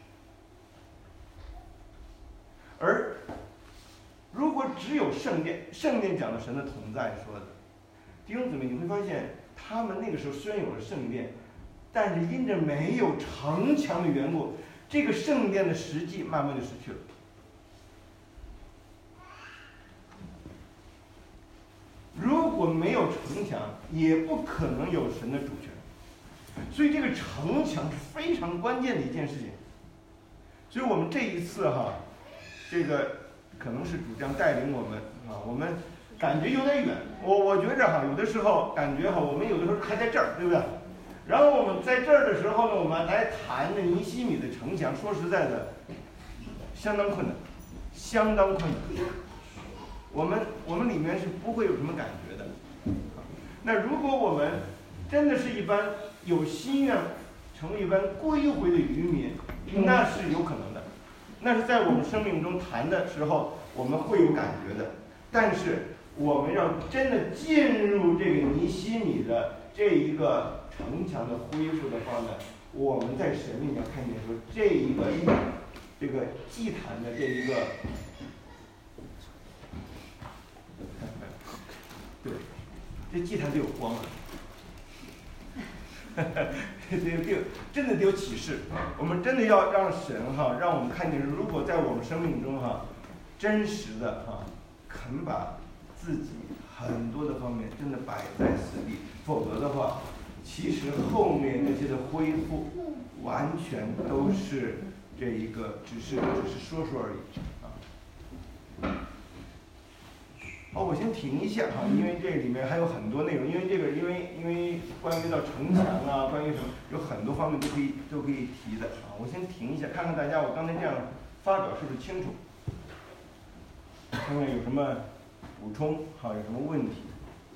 而如果只有圣殿，圣殿讲的神的同在说的，弟兄姊妹，你会发现他们那个时候虽然有了圣殿，但是因着没有城墙的缘故，这个圣殿的实际慢慢就失去了。如果没有城墙，也不可能有神的主权。所以这个城墙是非常关键的一件事情。所以我们这一次哈，这个可能是主将带领我们啊，我们感觉有点远。我我觉着哈，有的时候感觉哈，我们有的时候还在这儿，对不对？然后我们在这儿的时候呢，我们来谈的尼希米的城墙，说实在的，相当困难，相当困难。我们我们里面是不会有什么感觉的。那如果我们真的是一般有心愿成为一般归回的渔民，那是有可能的。那是在我们生命中谈的时候，我们会有感觉的。但是我们要真的进入这个尼希米的这一个城墙的恢复的话呢，我们在神面前看见说，这一个这个祭坛的这一个，对，这祭坛得有光啊。得得真的得有启示，我们真的要让神哈，让我们看见，如果在我们生命中哈，真实的哈，肯把自己很多的方面真的摆在死地，否则的话，其实后面那些的恢复，完全都是这一个，只是只是说说而已啊。哦，我先停一下哈，因为这里面还有很多内容，因为这个，因为因为关于到城墙啊，关于什么，有很多方面都可以都可以提的啊。我先停一下，看看大家我刚才这样发表是不是清楚，看看有什么补充哈，有什么问题。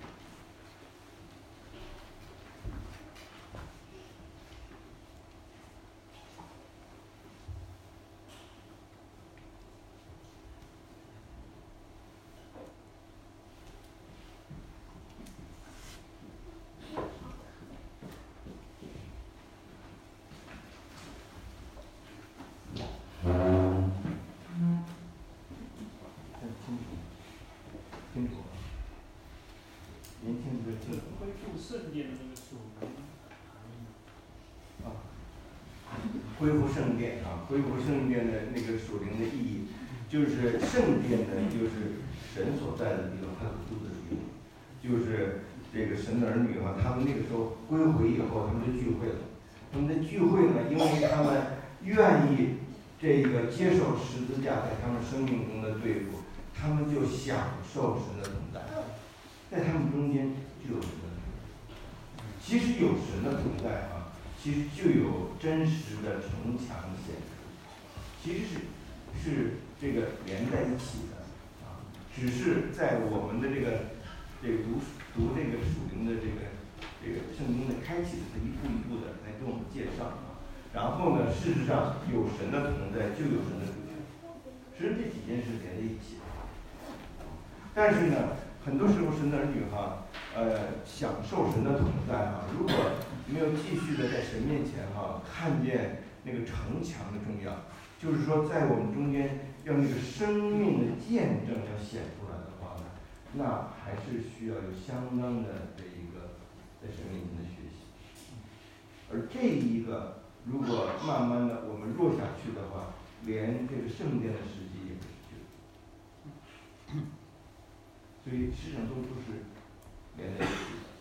恢复圣殿啊，恢复圣殿的那个属灵的意义，就是圣殿呢，就是神所在的地方，他所住的地方，就是这个神的儿女哈、啊，他们那个时候归回以后，他们就聚会了。他们的聚会呢，因为他们愿意这个接受十字架在他们生命中的对付，他们就享受神的同在，在他们中间就有神的同在。其实有神的同在啊。其实就有真实的城墙显出，其实是是这个连在一起的啊，只是在我们的这个这个读读这个属灵的这个这个圣经的开启的一步一步的来给我们介绍啊。然后呢，事实上有神的同在，就有神的主权，其实这几件事连在一起的。但是呢，很多时候神的儿女哈，呃，享受神的同在哈，如果没有继续的在神面前哈、啊，看见那个城墙的重要，就是说在我们中间要那个生命的见证要显出来的话呢，那还是需要有相当的这一个在神面前的学习。而这一个如果慢慢的我们弱下去的话，连这个圣殿的实际也会失去。所以实际上都都是连在一起的。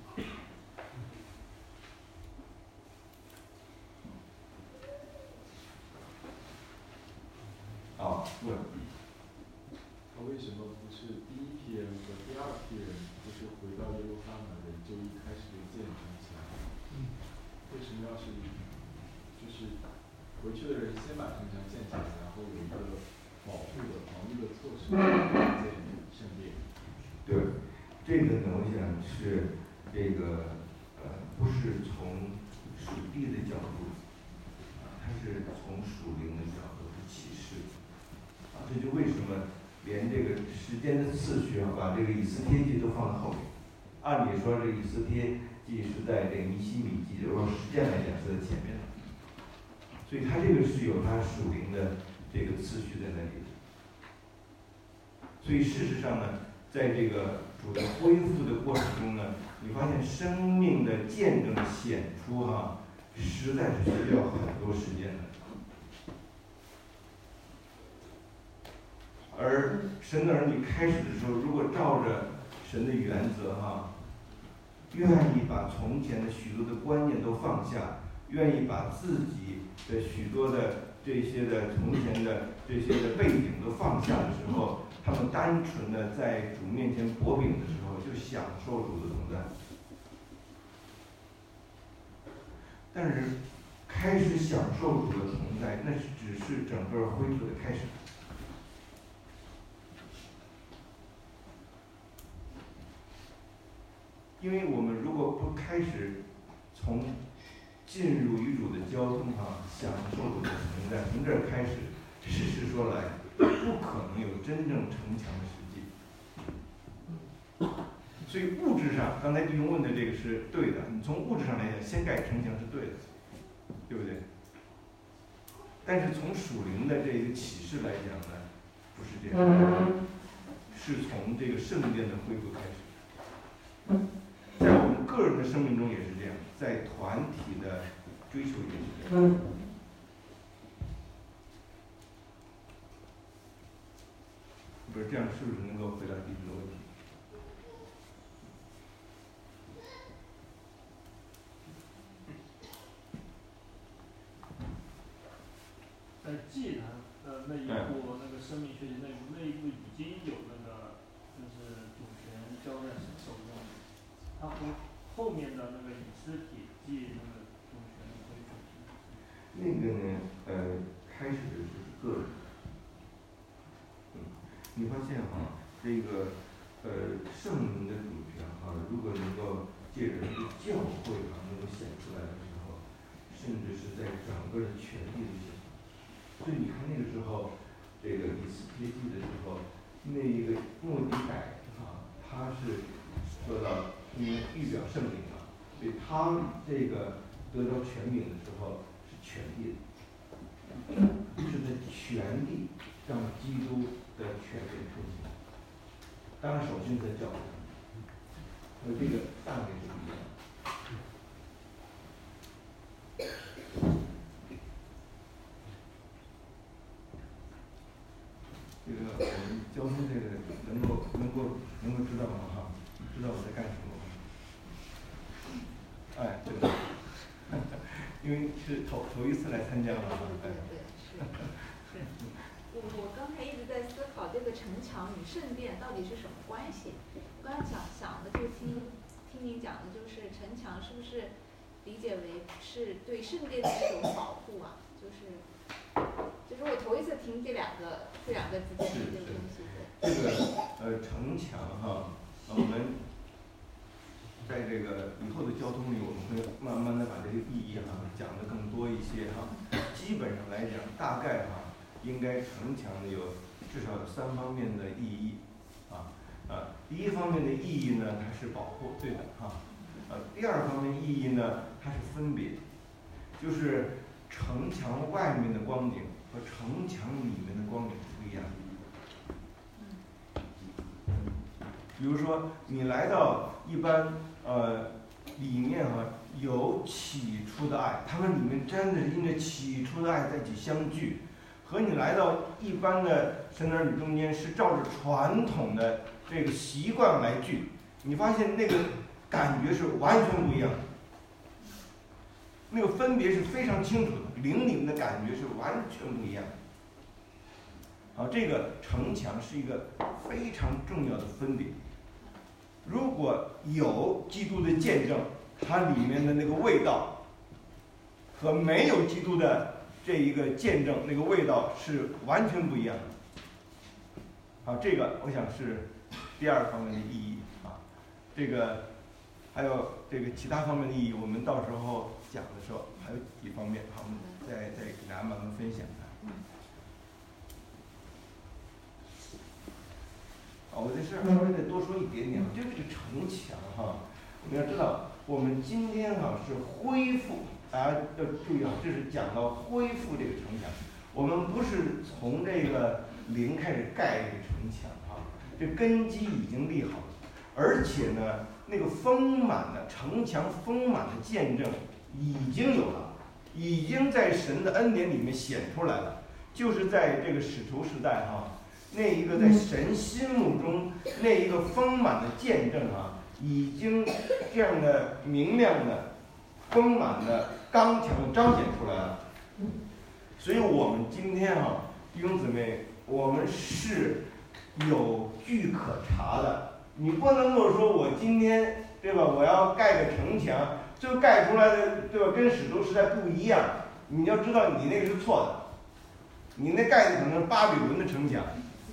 啊，问， 他为什么不是第一批人和第二批人，不是回到耶路撒冷人就一开始就建城墙？为什么要是就是回去的人先把城墙建起来，然后有一个保护的防御的措施建圣殿？ 对，这个呢，我想是这个呃，不是从属地的角度，啊，它是从属灵的角度是启示。啊，这就为什么连这个时间的次序啊，把这个以斯帖记都放在后面。按理说，这个以斯帖记是在这个尼希米记，如果实践来讲是在前面的，所以它这个是有它属灵的这个次序在那里的。 所以事实上呢，在这个主的恢复的过程中呢，你发现生命的见证显出哈、啊，实在是需要很多时间的。而神的儿女开始的时候，如果照着神的原则哈、啊，愿意把从前的许多的观念都放下，愿意把自己的许多的这些的从前的这些的背景都放下的时候，他们单纯的在主面前薄饼的时候，就享受主的同在。但是开始享受主的同在，那是只是整个恢复的开始。因为我们如果不开始从进入与主的交通啊，享受主的同在，从这儿开始，事实说来，不可能有真正城墙的实际。所以物质上，刚才弟兄问的这个是对的，你从物质上来讲，先盖城墙是对的，对不对？但是从属灵的这个启示来讲呢，不是这样，是从这个圣殿的恢复开始。在我们个人的生命中也是这样，在团体的追求也是这样。不是这样，是不是能够回答弟子的问题？ 在祭坛的那一步，那个生命学习那一步，那一步已经有那个就是主权交在神手中，他和后面的那个以斯帖记那个主权归属。 那个呢，呃，开始的就是个人，嗯，你发现哈、啊，这个呃圣灵的主权哈、啊，如果能够借着这个教会哈、啊、能够显出来的时候，甚至是在整个的权力的显。所以你看那个时候，这个以斯帖记的时候，那一个末底改啊，他是说到因为预表圣灵啊，所以他这个得到权柄的时候是权力的，是在权力让基督的权柄出现。当然，首先在教会上，和这个大概是不一样的。这个我们交通这个能够能够能够知道吗？哈，知道我在干什么吗？哎，对的，因为是头头一次来参加嘛， 对对是。是。我我刚才一直在思考这个城墙与圣殿到底是什么关系。我刚才想想的就听听您讲的，就是城墙是不是理解为是对圣殿的一种保护啊？就是。就是我头一次听这两个这两个之间的这个东西。 这个呃城墙哈，我们在这个以后的交通里，我们会慢慢的把这个意义哈讲得更多一些哈。基本上来讲，大概哈应该城墙呢有至少有三方面的意义啊啊。第一方面的意义呢，它是保护，对的哈。呃，第二方面意义呢，它是分别，就是城墙外面的光景和城墙里面的光景是不一样的。比如说，你来到一般呃里面哈、啊、有起初的爱，他们里面真的是因着起初的爱在一起相聚，和你来到一般的神儿女中间是照着传统的这个习惯来聚，你发现那个感觉是完全不一样的。那个分别是非常清楚的，灵里面的感觉是完全不一样的。好，这个城墙是一个非常重要的分别。如果有基督的见证，它里面的那个味道和没有基督的这一个见证，那个味道是完全不一样的。好，这个我想是第二方面的意义啊。这个还有这个其他方面的意义，我们到时候讲的时候还有几方面，好，我们再再给大家慢慢分享它。啊，我在这儿稍微再多说一点点，就这个城墙哈，我们要知道，我们今天哈是恢复，大家要注意啊，这是讲到恢复这个城墙，我们不是从这个零开始盖这个城墙哈， 这根基已经立好了，而且呢，那个丰满的城墙丰满的见证已经有了，已经在神的恩典里面显出来了，就是在这个使徒时代哈、啊，那一个在神心目中那一个丰满的见证啊，已经这样的明亮的、丰满的、刚强的彰显出来了。所以我们今天啊，弟兄姊妹，我们是有据可查的。你不能够说我今天对吧，我要盖个城墙，最后盖出来的对吧，跟使徒时代不一样。你要知道你那个是错的，你那盖的可能是巴比伦的城墙，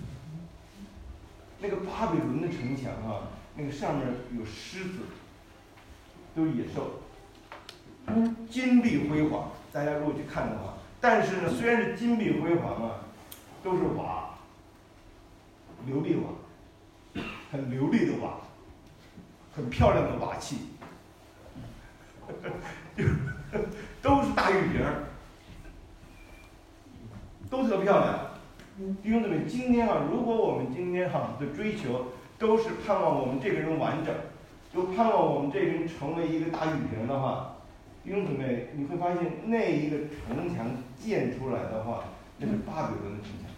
那个巴比伦的城墙啊，那个上面有狮子，都是野兽，金碧辉煌。大家如果去看的话，但是呢，虽然是金碧辉煌啊，都是瓦，琉璃瓦，很流利的瓦，很漂亮的瓦器，都是大玉瓶，都特漂亮。弟兄姊妹，今天啊，如果我们今天哈、啊、的追求都是盼望我们这个人完整，就盼望我们这个人成为一个大玉瓶的话，弟兄姊妹，你会发现那一个城墙建出来的话，那是巴比伦的城墙。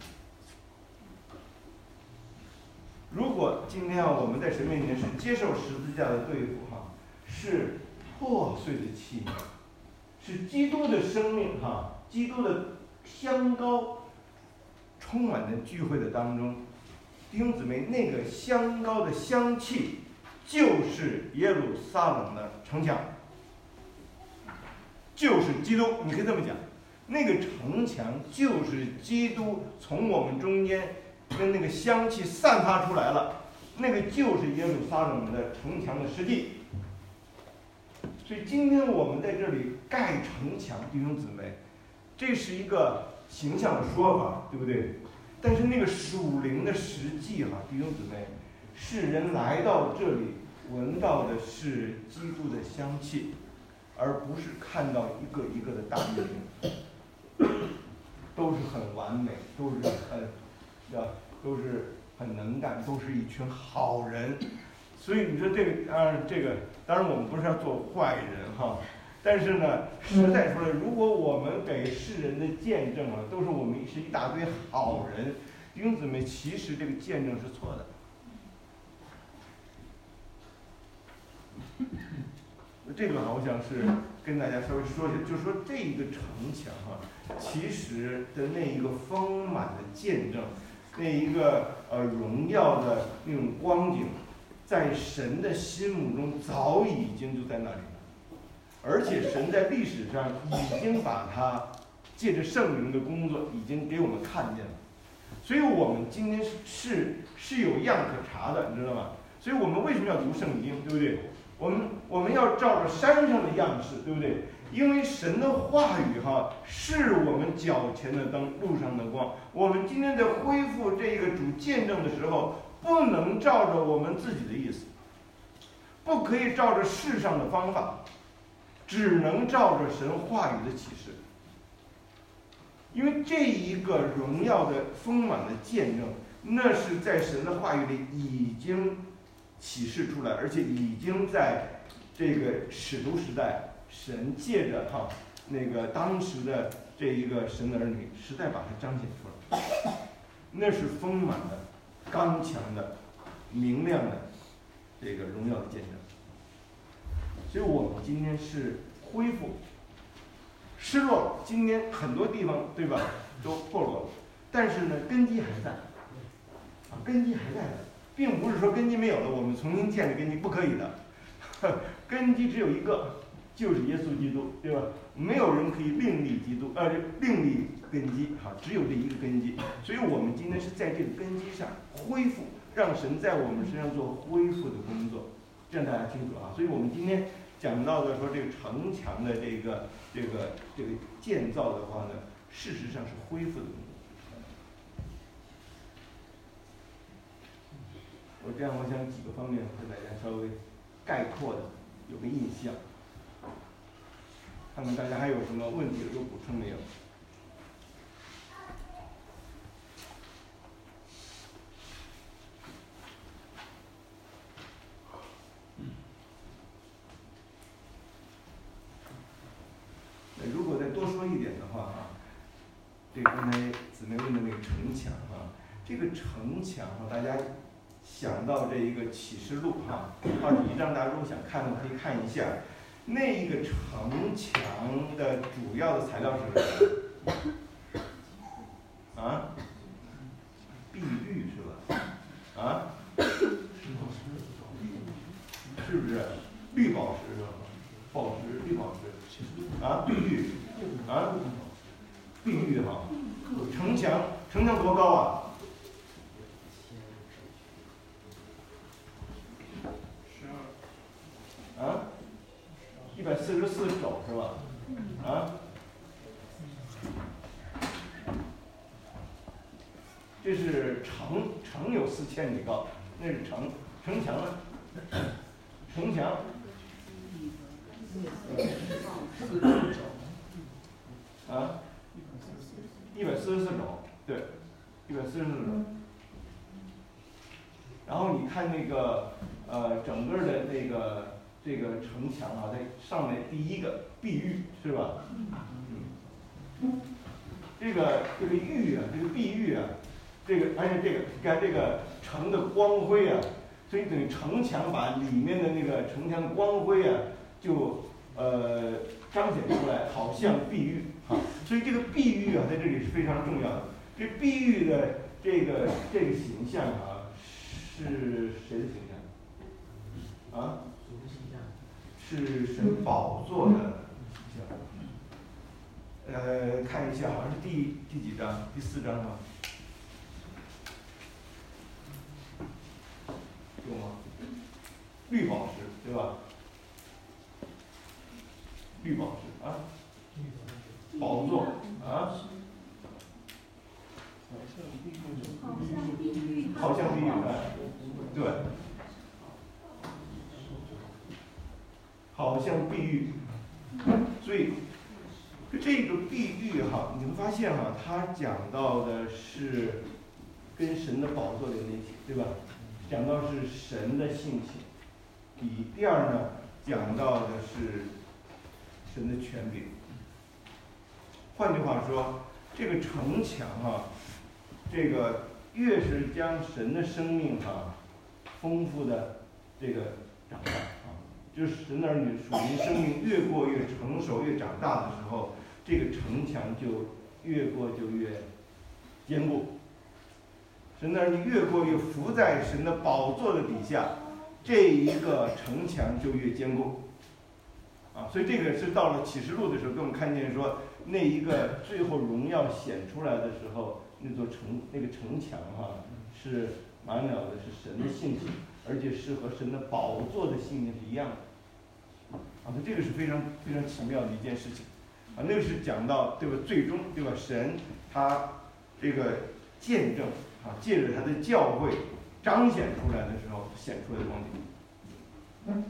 如果今天啊我们在神面前是接受十字架的对付哈、啊，是破碎的器皿，是基督的生命哈、啊，基督的香膏充满在聚会的当中，弟兄姊妹，那个香膏的香气就是耶路撒冷的城墙。就是基督，你可以这么讲，那个城墙就是基督从我们中间跟那个香气散发出来了，那个就是耶路撒冷的城墙的实际。所以今天我们在这里盖城墙，弟兄姊妹，这是一个形象的说法，对不对？但是那个属灵的实际哈、啊，弟兄姊妹，世人来到这里闻到的是基督的香气，而不是看到一个一个的大玉瓶，都是很完美，都是很，要都是很能干，都是一群好人。所以你说这个，当然这个，当然我们不是要做坏人哈，但是呢，实在说来，如果我们给世人的见证啊，都是我们是一大堆好人，弟兄姊妹，其实这个见证是错的。这个我想是跟大家稍微说一下，就是说这一个城墙哈、啊，其实的那一个丰满的见证，那一个呃荣耀的那种光景，在神的心目中早已经就在那里了，而且神在历史上已经把它借着圣灵的工作已经给我们看见了，所以我们今天是是是有样可查的，你知道吗？所以我们为什么要读圣经，对不对？我们我们要照着山上的样式，对不对？因为神的话语哈，是我们脚前的灯，路上的光。我们今天在恢复这个主见证的时候，不能照着我们自己的意思，不可以照着世上的方法，只能照着神话语的启示。因为这一个荣耀的丰满的见证，那是在神的话语里已经启示出来，而且已经在这个使徒时代，神借着哈那个当时的这一个神的儿女，实在把它彰显出来。那是丰满的、刚强的、明亮的这个荣耀的见证。所以我们今天是恢复失落了，今天很多地方对吧都破落了，但是呢根基还在，啊根基还在的。并不是说根基没有了，我们重新建立根基，不可以的。根基只有一个，就是耶稣基督，对吧？没有人可以另立基督，呃，另立根基，哈，只有这一个根基。所以我们今天是在这个根基上恢复，让神在我们身上做恢复的工作，这样大家清楚啊。所以我们今天讲到的说这个城墙的这个这个这个建造的话呢，事实上是恢复的工作。我这样，我想几个方面和大家稍微概括的有个印象，看看大家还有什么问题有补充没有？ 这个刚才姊妹问的那个城墙哈、啊，这个城墙哈、啊，大家想到这一个启示录哈，二十一章，大家如果想看的可以看一下，那一个城墙的主要的材料是什么？啊？碧玉是吧？啊？是不是？绿宝石是吧？宝石，绿宝石。啊，碧玉。啊？碧玉哈。城墙，城墙多高啊？啊？一百四十四肘是吧？啊？这是城，城有四千米高，那是城，城墙呢？城墙。啊？一百四十四肘，对，一百四十四肘。然后你看那个呃，整个的那个这个城墙啊，在上面第一个碧玉是吧？嗯。这个这个玉啊，这个碧玉啊，这个而且这个你看这个城的光辉啊，所以等于城墙把里面的那个城墙光辉啊，就呃彰显出来，好像碧玉啊。所以这个碧玉啊，在这里是非常重要的。这碧玉的这个这个形象啊，是谁的形象？啊？是神宝座的形象。呃，看一下，好像是第第几章？第四章啊？有吗？绿宝石，对吧？绿宝石啊，宝座啊，好像碧玉啊，对，好像碧玉，所以。这个碧玉哈，你会发现哈，它讲到的是跟神的宝座连在一起，对吧？讲到是神的性情。第第二呢，讲到的是神的权柄。换句话说，这个城墙哈，这个越是将神的生命哈丰富的这个长大啊，就是神的儿女属灵生命越过越成熟、越长大的时候。这个城墙就越过就越坚固，神的儿女越过越伏在神的宝座的底下，这一个城墙就越坚固。啊，所以这个是到了启示录的时候，给我们看见说，那一个最后荣耀显出来的时候，那座城那个城墙哈、啊，是满了的是神的性情，而且是和神的宝座的性情是一样的。啊，所以这个是非常非常奇妙的一件事情。啊，那个是讲到对吧？最终对吧？神他这个见证啊，借着他的教会彰显出来的时候显出来的光景。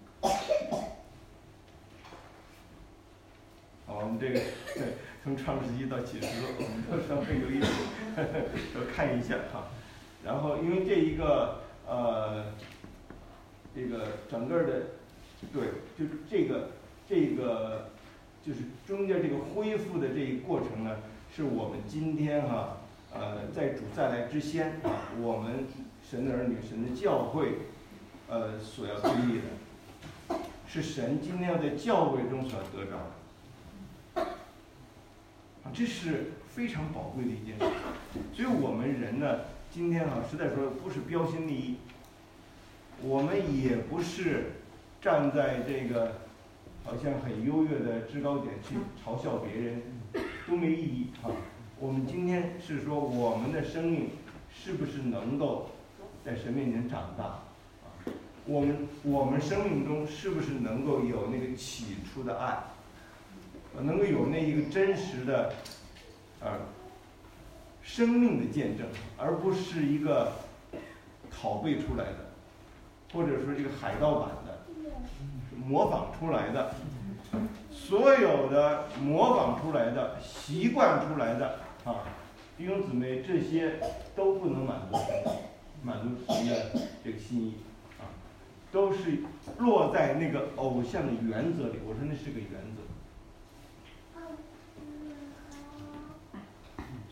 好，我们这个对从创世纪到启示录，我们都稍微有一点都看一下哈。然后因为这一个呃，这个整个的对，就是这个这个。就是中间这个恢复的这一过程呢，是我们今天哈、啊，呃，在主再来之先啊，我们神的儿女、神的教会，呃，所要经历的，是神今天要在教会中所得着的，啊，这是非常宝贵的一件事。所以我们人呢，今天啊，实在说不是标新立异，我们也不是站在这个。好像很优越的制高点去嘲笑别人，都没意义啊！我们今天是说我们的生命是不是能够在神面前长大啊？我们我们生命中是不是能够有那个起初的爱，能够有那一个真实的呃生命的见证，而不是一个拷贝出来的，或者说这个海盗版的。模仿出来的，所有的模仿出来的、习惯出来的啊，弟兄姊妹，这些都不能满足神，满足神的这个心意啊，都是落在那个偶像的原则里。我说那是个原则。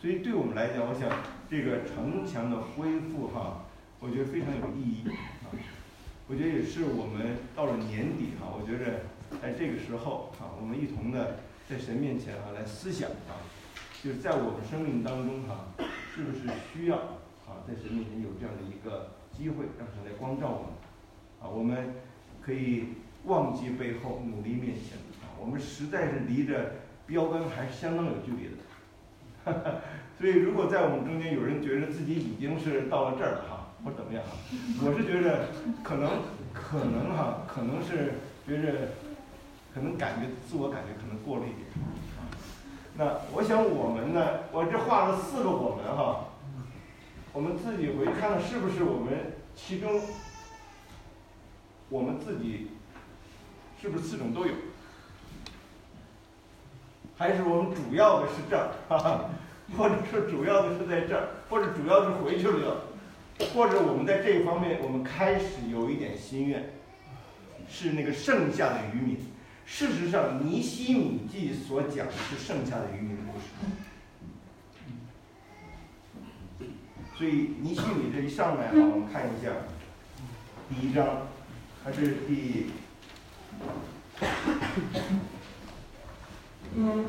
所以对我们来讲，我想这个城墙的恢复哈，我觉得非常有意义啊。我觉得也是我们到了年底哈，我觉得在这个时候哈，我们一同的在神面前啊来思想啊，就是在我们生命当中哈，是不是需要啊在神面前有这样的一个机会，让神来光照我们啊，我们可以忘记背后，努力面前啊，我们实在是离着标杆还是相当有距离的。所以，如果在我们中间有人觉得自己已经是到了这儿了哈，或者怎么样哈，我是觉得可能可能哈，可能是觉着可能感觉自我感觉可能过了一点啊。那我想我们呢，我这画了四个我们哈，我们自己回去看看是不是我们其中我们自己是不是四种都有。还是我们主要的是这儿，哈哈，或者是主要的是在这儿，或者主要是回去了，或者我们在这方面我们开始有一点心愿，是那个剩下的渔民。事实上，尼希米记所讲的是剩下的渔民的故事。所以尼希米这一上来啊，我们看一下第一章，还是第。嗯，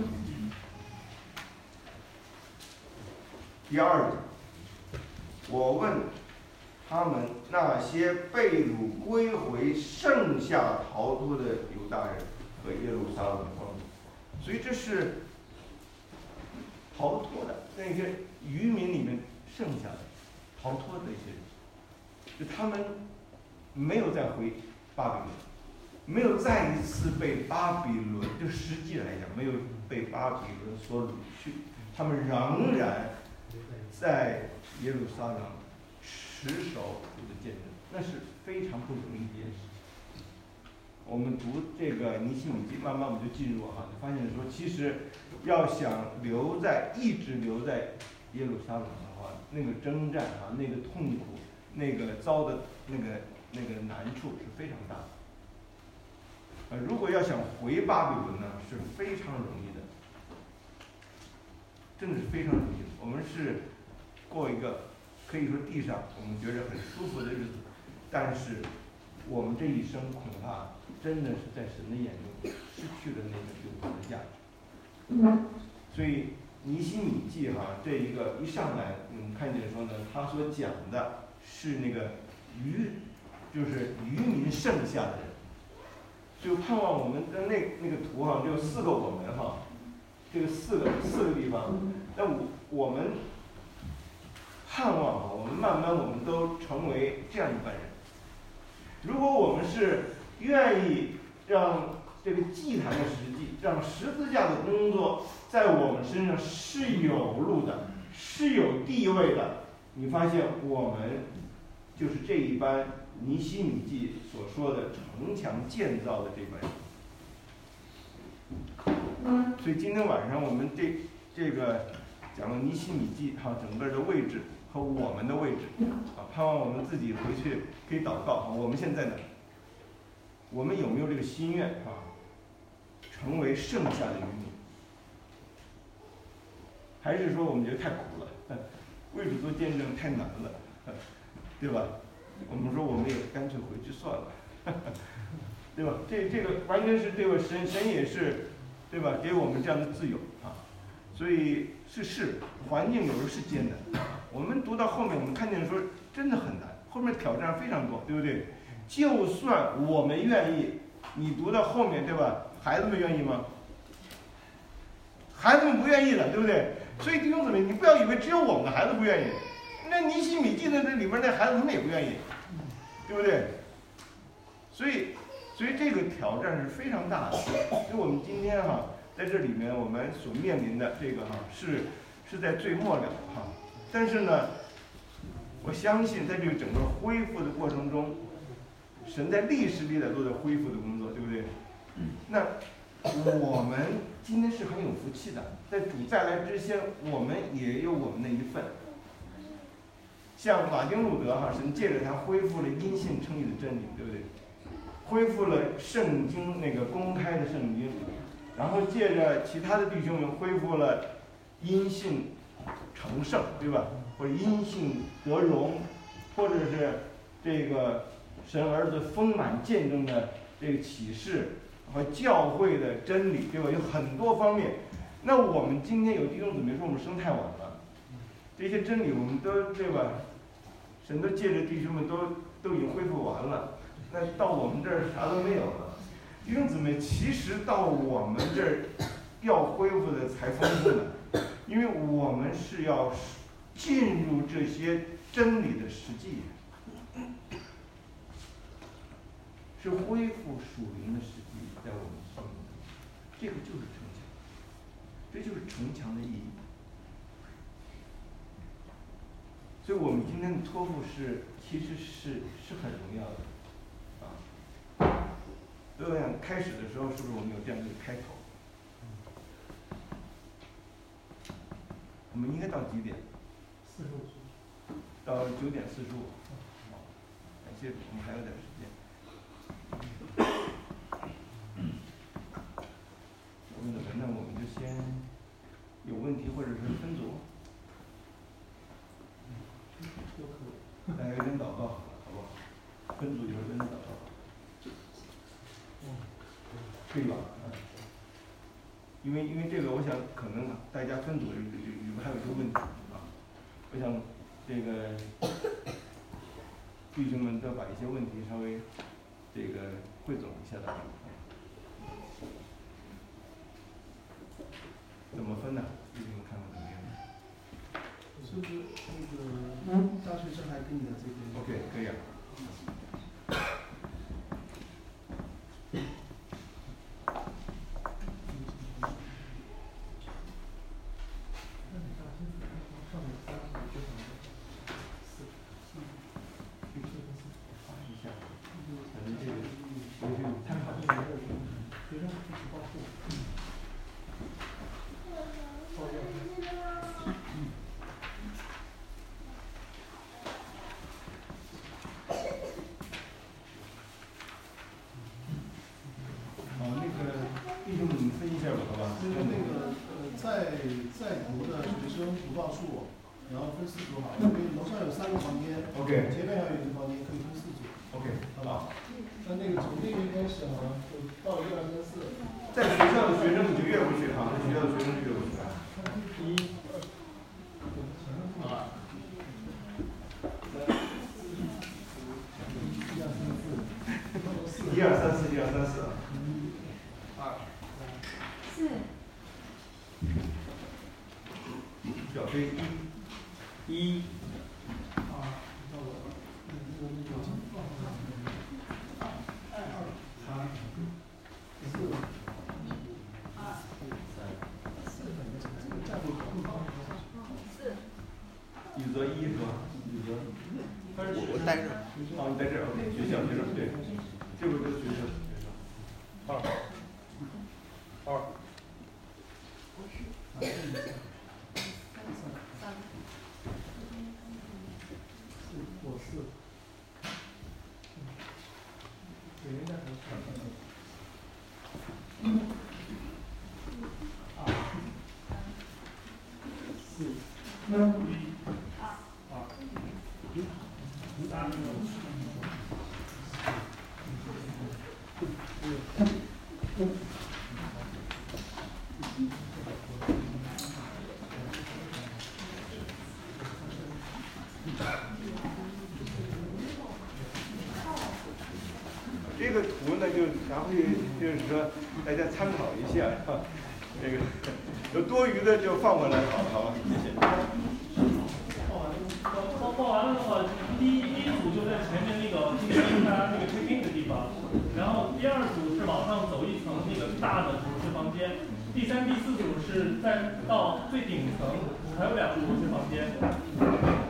第二节，我问他们那些被掳归回、剩下逃脱的犹大人和耶路撒冷的光景，所以这是逃脱的那些渔民里面剩下的逃脱的一些人，就他们没有再回巴比伦。没有再一次被巴比伦，就实际来讲，没有被巴比伦所掳去，他们仍然在耶路撒冷持守主的见证，那是非常不容易的一件事。我们读这个尼希米记，慢慢我们就进入哈，就发现说，其实要想留在一直留在耶路撒冷的话，那个征战啊，那个痛苦，那个遭的那个那个难处是非常大的。呃，如果要想回巴比伦呢，是非常容易的，真的是非常容易的。我们是过一个可以说地上我们觉得很舒服的日子，但是我们这一生恐怕真的是在神的眼中失去了那个永恒的价值。所以尼希米记哈，这一个一上来，嗯，看见说呢，他所讲的是那个渔，就是渔民剩下的人。就盼望我们的那那个图哈，就有四个我们哈，这个四个四个地方，那我我们盼望哈，我们慢慢我们都成为这样一班人。如果我们是愿意让这个祭坛的实际，让十字架的工作在我们身上是有路的，是有地位的，你发现我们就是这一班尼希米记所说的城墙建造的这班人。所以今天晚上我们这这个讲了尼希米记哈整个的位置和我们的位置啊，盼望我们自己回去可以祷告啊，我们现在呢，我们有没有这个心愿啊，成为剩下的渔民？还是说我们觉得太苦了，为主做见证太难了，对吧？我们说我们也干脆回去算了，对吧？这这个完全是对吧？神神也是，对吧？给我们这样的自由啊，所以是是环境有时候是艰难。我们读到后面，我们看见说真的很难，后面挑战非常多，对不对？就算我们愿意，你读到后面，对吧？孩子们愿意吗？孩子们不愿意了，对不对？所以弟兄姊妹，你不要以为只有我们的孩子不愿意。那尼希米记的这里面那孩子他们也不愿意，对不对？所以，所以这个挑战是非常大的。所以我们今天哈，在这里面我们所面临的这个哈是是在最末了哈。但是呢，我相信在这个整个恢复的过程中，神在历史里在做的恢复的工作，对不对？那我们今天是很有福气的，在主再来之前，我们也有我们的一份。像马丁路德哈，神借着他恢复了因信称义的真理，对不对？恢复了圣经那个公开的圣经，然后借着其他的弟兄们恢复了因信成圣，对吧？或者因信得荣，或者是这个神儿子丰满见证的这个启示和教会的真理，对吧？有很多方面。那我们今天有弟兄姊妹说我们生太晚了，这些真理我们都对吧？神都借着弟兄们都都已经恢复完了，那到我们这儿啥都没有了。弟兄姊妹，其实到我们这儿要恢复的才丰富呢，因为我们是要进入这些真理的实际，是恢复属灵的实际在我们心里，这个就是城墙，这就是城墙的意义。所以我们今天的托付是其实是是很荣耀的，啊。所以我想开始的时候是不是我们有这样一个开头？我们应该到几点？ 四十五。 到九点四十五。好，感谢，我们还有点时间。我们怎么？那我们就先有问题或者是分组。 都可以。 大家先祷告好了，好不好？分组一会儿跟着祷告。可以吧？嗯。因为因为这个，我想可能大家分组里里面还有一个问题啊，我想这个弟兄们都把一些问题稍微这个汇总一下的。怎么分呢？弟兄们看看怎么样？ 是不是那个大学生还跟你的这边 ？OK， 可以啊。 然后分四组好，因为楼上有三个房间 ，OK， 前面还有一个房间，可以分四组 ，OK， 好吧？那那个从那边开始啊，就到一二三四。 在学校的学生你就越过去啊，在学校的学生就越过去。 一、二、 一二三四，一二三四， 二、 四。 小飞一，一， 二，到我了，那个那个二、三、四、二、三、四，这个站位更高。 四。 宇泽一是吧？宇泽。 我我待着。 哦，你在这儿 ，OK， 学校学生对，这个就是学校。 二。二。我四，每人带头二，四，一，二，三， 这个图呢，就咱会就是说大家参考一下，这个有多余的就放过来好了，好吧？谢谢。 报报完了的话，第一第一组就在前面那个今天大家那个推冰的地方，然后第二组是往上走一层那个大的主持房间，第三、第四组是在到最顶层还有两个主持房间。